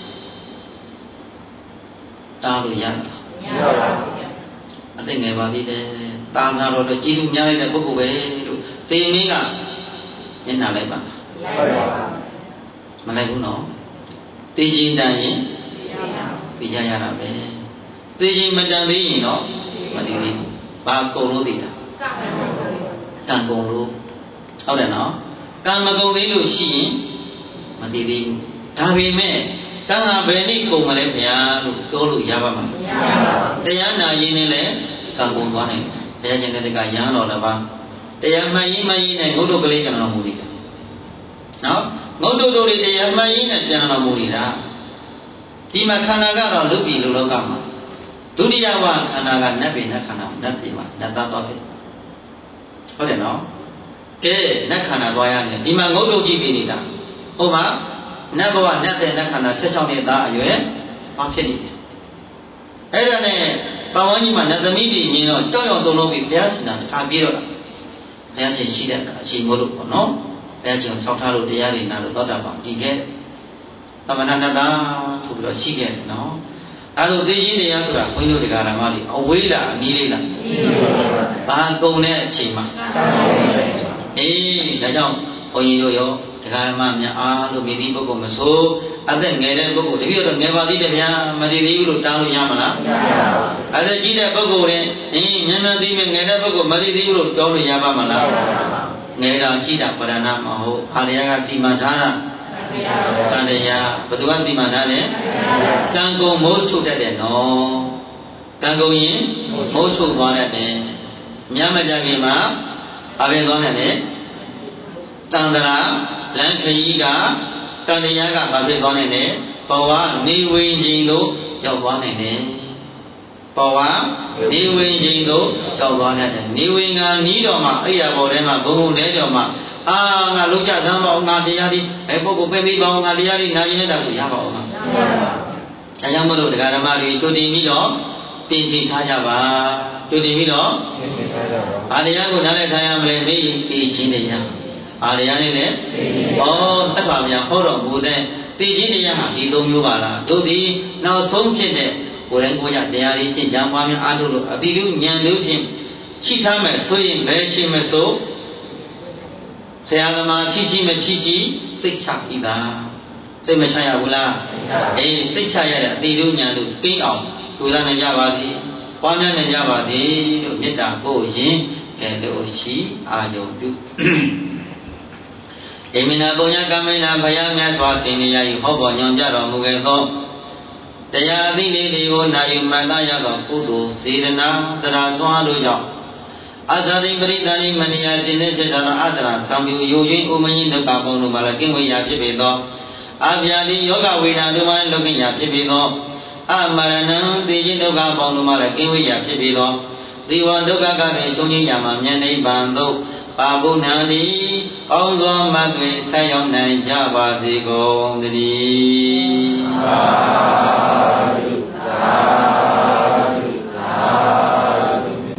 တားလို့ရလားမရပါဘူးအသိငယ်ပါသေးတယ်တာနာတော်တို့ကြည်လူများလိုက်တဲ့ပုဂ္ဂိုလ်ပဲလို့သေမင်းကမျက်နှာလိုက်ပါမလိုက်ဘူးနော်သိခြင်းတန်ရင်သိကြရတာပဲသိခြင်းမတန်သေးရင်တော့မသိသေးဘူးဘာကုန်လို့သိတာကံကုန်လို့ဟုတ်တယ်နော်ကံမကုန်သေးလို့ရှိရင်မသိသေးဘူးဒါပေမဲ့ကံဟာဘယ်နည်းကုန်မလဲဗျာလို့ပြောလို့ရပါမှာမရပါဘူးတရားနာရင်းနဲ့လည်းကံကုန်သွားနိုင်တယ်ဘုရားရှင်တဲ့ကရဟန်းတော်တစ်ပါးတရားမှန်ရင်နဲ့ငုတ်တုတ်ကလေးကျွန်တော်မူနေတာနော်ငုတ်တုတ်တို့တွေတရားမှန်ရင်နဲ့ပြန်တော်မူနေတာဒီမှာခန္ဓာကတော့လုပြီလူလောကမှာဒုတိယဝခန္ဓာကနတ်ပြည်နတ်ခန္ဓာနတ်ပြည်မှာနတ်သားသွားပြီဟုတ်တယ်နော်ကဲနတ်ခန္ဓာသွားရတယ်ဒီမှာငုတ်တုတ်ကြည့်ပြီးနေတာဟုတ်ပါနတ်ဘဝနတ်တဲ့နတ်ခန္ဓာ16နှစ်သားအရွယ်ဘာဖြစ်နေတယ်အဲ့ဒါနဲ့ပဝန်းကြီးမှာနတ်သမီးကြီးမြင်တော့ကြောက်ရွံ့တုန်လို့ပြီးဘုရားရှင်ကထားပြီးတော့ဘုရားရှင်ရှိတဲ့အချိန်မို့လို့ပေါ့နော်ဘုရားရှင်၆ထားလို့တရားတွေနာလို့သောတာပန်တည်ခဲ့သမဏနတ္တဆိုပြီးတော့ရှိခဲ့တယ်နော်အဲ့လိုသိခြင်းတရားဆိုတာဘုန်းကြီးတို့တရားဓမ္မတွေအဝေးလားအနီးလေးလားဘာကုန်တဲ့အချိန်မှာအေးဒါကြောင့်ဘုန်းကြီးတို့ရောတရားဓမ္မများအားလို့မြည်သည့်ပုဂ္ဂိုလ်မဆိုအသက်ငယ်တဲ့ပုဂ္ဂိုလ်တပည့်တော်ငယ်ပါသေးတယ်ဗျာမတည်သေးဘူးလို့တားလို့ရမလားမရပါဘူးအသက်ကြီးတဲ့ပုဂ္ဂိုလ်တွေမြန်မြန်သိမယ်ငယ်တဲ့ပုဂ္ဂိုလ်မတည်သေးဘူးလို့ပြောလို့ရပါမလားမရပါဘူးငယ်တော်ကြီးတာပရဏမဟုတ်အာရယကစီမံထားတာတန်တရားဘယ်သူကစီမံထားလဲကံကုန်မိုးချုပ်တတ်တယ်နော်ကံကုန်ရင်မိုးချုပ်သွားတတ်တယ်မြတ်မကြခင်မှာအဘယ်သွားတယ်လဲတန်တရာလမ်းခရီးကတန်တရားကဘာဖြစ်သွားနိုင်လဲဘဝနေဝင်ခြင်းလို့ရောက်သွားနိုင်တယ်ဘဝနေဝင်ခြင်းလို့ရောက်သွားနိုင်တယ်နေဝင်ကနီးတော်မှာအဲ့ရပေါ်ထဲမှာဘုံဘုံလဲတော်မှာငါလုံးကြသမ်းပါအောင်ငါတရားဒီပုဂ္ဂိုလ်ပဲပြီးပါအောင်ငါတရားဒီနာရင်လည်းတာကိုရပါအောင်ဒါကြောင့်မလို့တရားဓမ္မတွေကြိုတင်ပြီးတော့ပြင်ဆင်ထားကြပါကြိုတင်ပြီးတော့ပြင်ဆင်ထားကြပါဘာတရားကိုနားလည်ထားရမလဲမေးသိခြင်းတရားတရားလေးလေဩသစ္စာဗျာဟောတော်မူတဲ့သိခြင်းတရားဟာဒီသုံးမျိုးပါလားတို့ဒီနောက်ဆုံးဖြစ်တဲ့ကိုယ်တိုင်ကိုယ်ကြတရားလေးဖြင့်ဉာဏ်ပွားများအားထုတ်လို့အတိတုဉာဏ်တို့ဖြင့်ရှိထားမယ်ဆိုရင်ဘယ်ရှိမဆိုဆရာသမားရှိမရှိစိတ်ချပြီးသားစိတ်မချရဘူးလားအေးစိတ်ချရတဲ့အတိတုဉာဏ်တို့ကိန်းအောင်ဒုသနိုင်ကြပါစေပွားများနိုင်ကြပါစေလို့မေတ္တာပို့ရင်ကဲတို့ရှိအာယုံပြုဣမိနာပုညကမိနာဘုရားမြတ်စွာရှင်နေရ၏ဟောပေါ်ညွန်ပြတော်မူခဲ့သောတရားအသီးလေးတွေကိုနာယူမှတ်သားရသောကုသိုလ်စေတနာတရားစွမ်းတို့ကြောင့်အသတိပရိသဏိမဏိယရှင်နေဖြစ်သောအတ္တရာသံပြုယိုရင်းဥမယင်းဒုက္ခပေါင်းတို့မှာလည်းကင်းဝေးရာဖြစ်ပေသောအဗျာတိယောဂဝေဒနာတို့မှာလောကိညာဖြစ်ပေသောအမရဏံသေခြင်းဒုက္ခပေါင်းတို့မှာလည်းကင်းဝေးရာဖြစ်ပေသောဒီဝဒုက္ခကတည်းဆုံးခြင်းရာမှာမြတ်နိဗ္ဗာန်သို့ပါဘုဏ္ဏံဒီအောင်သောမသွေဆက်ရောက်နိုင်ကြပါစေကုန်သတည်း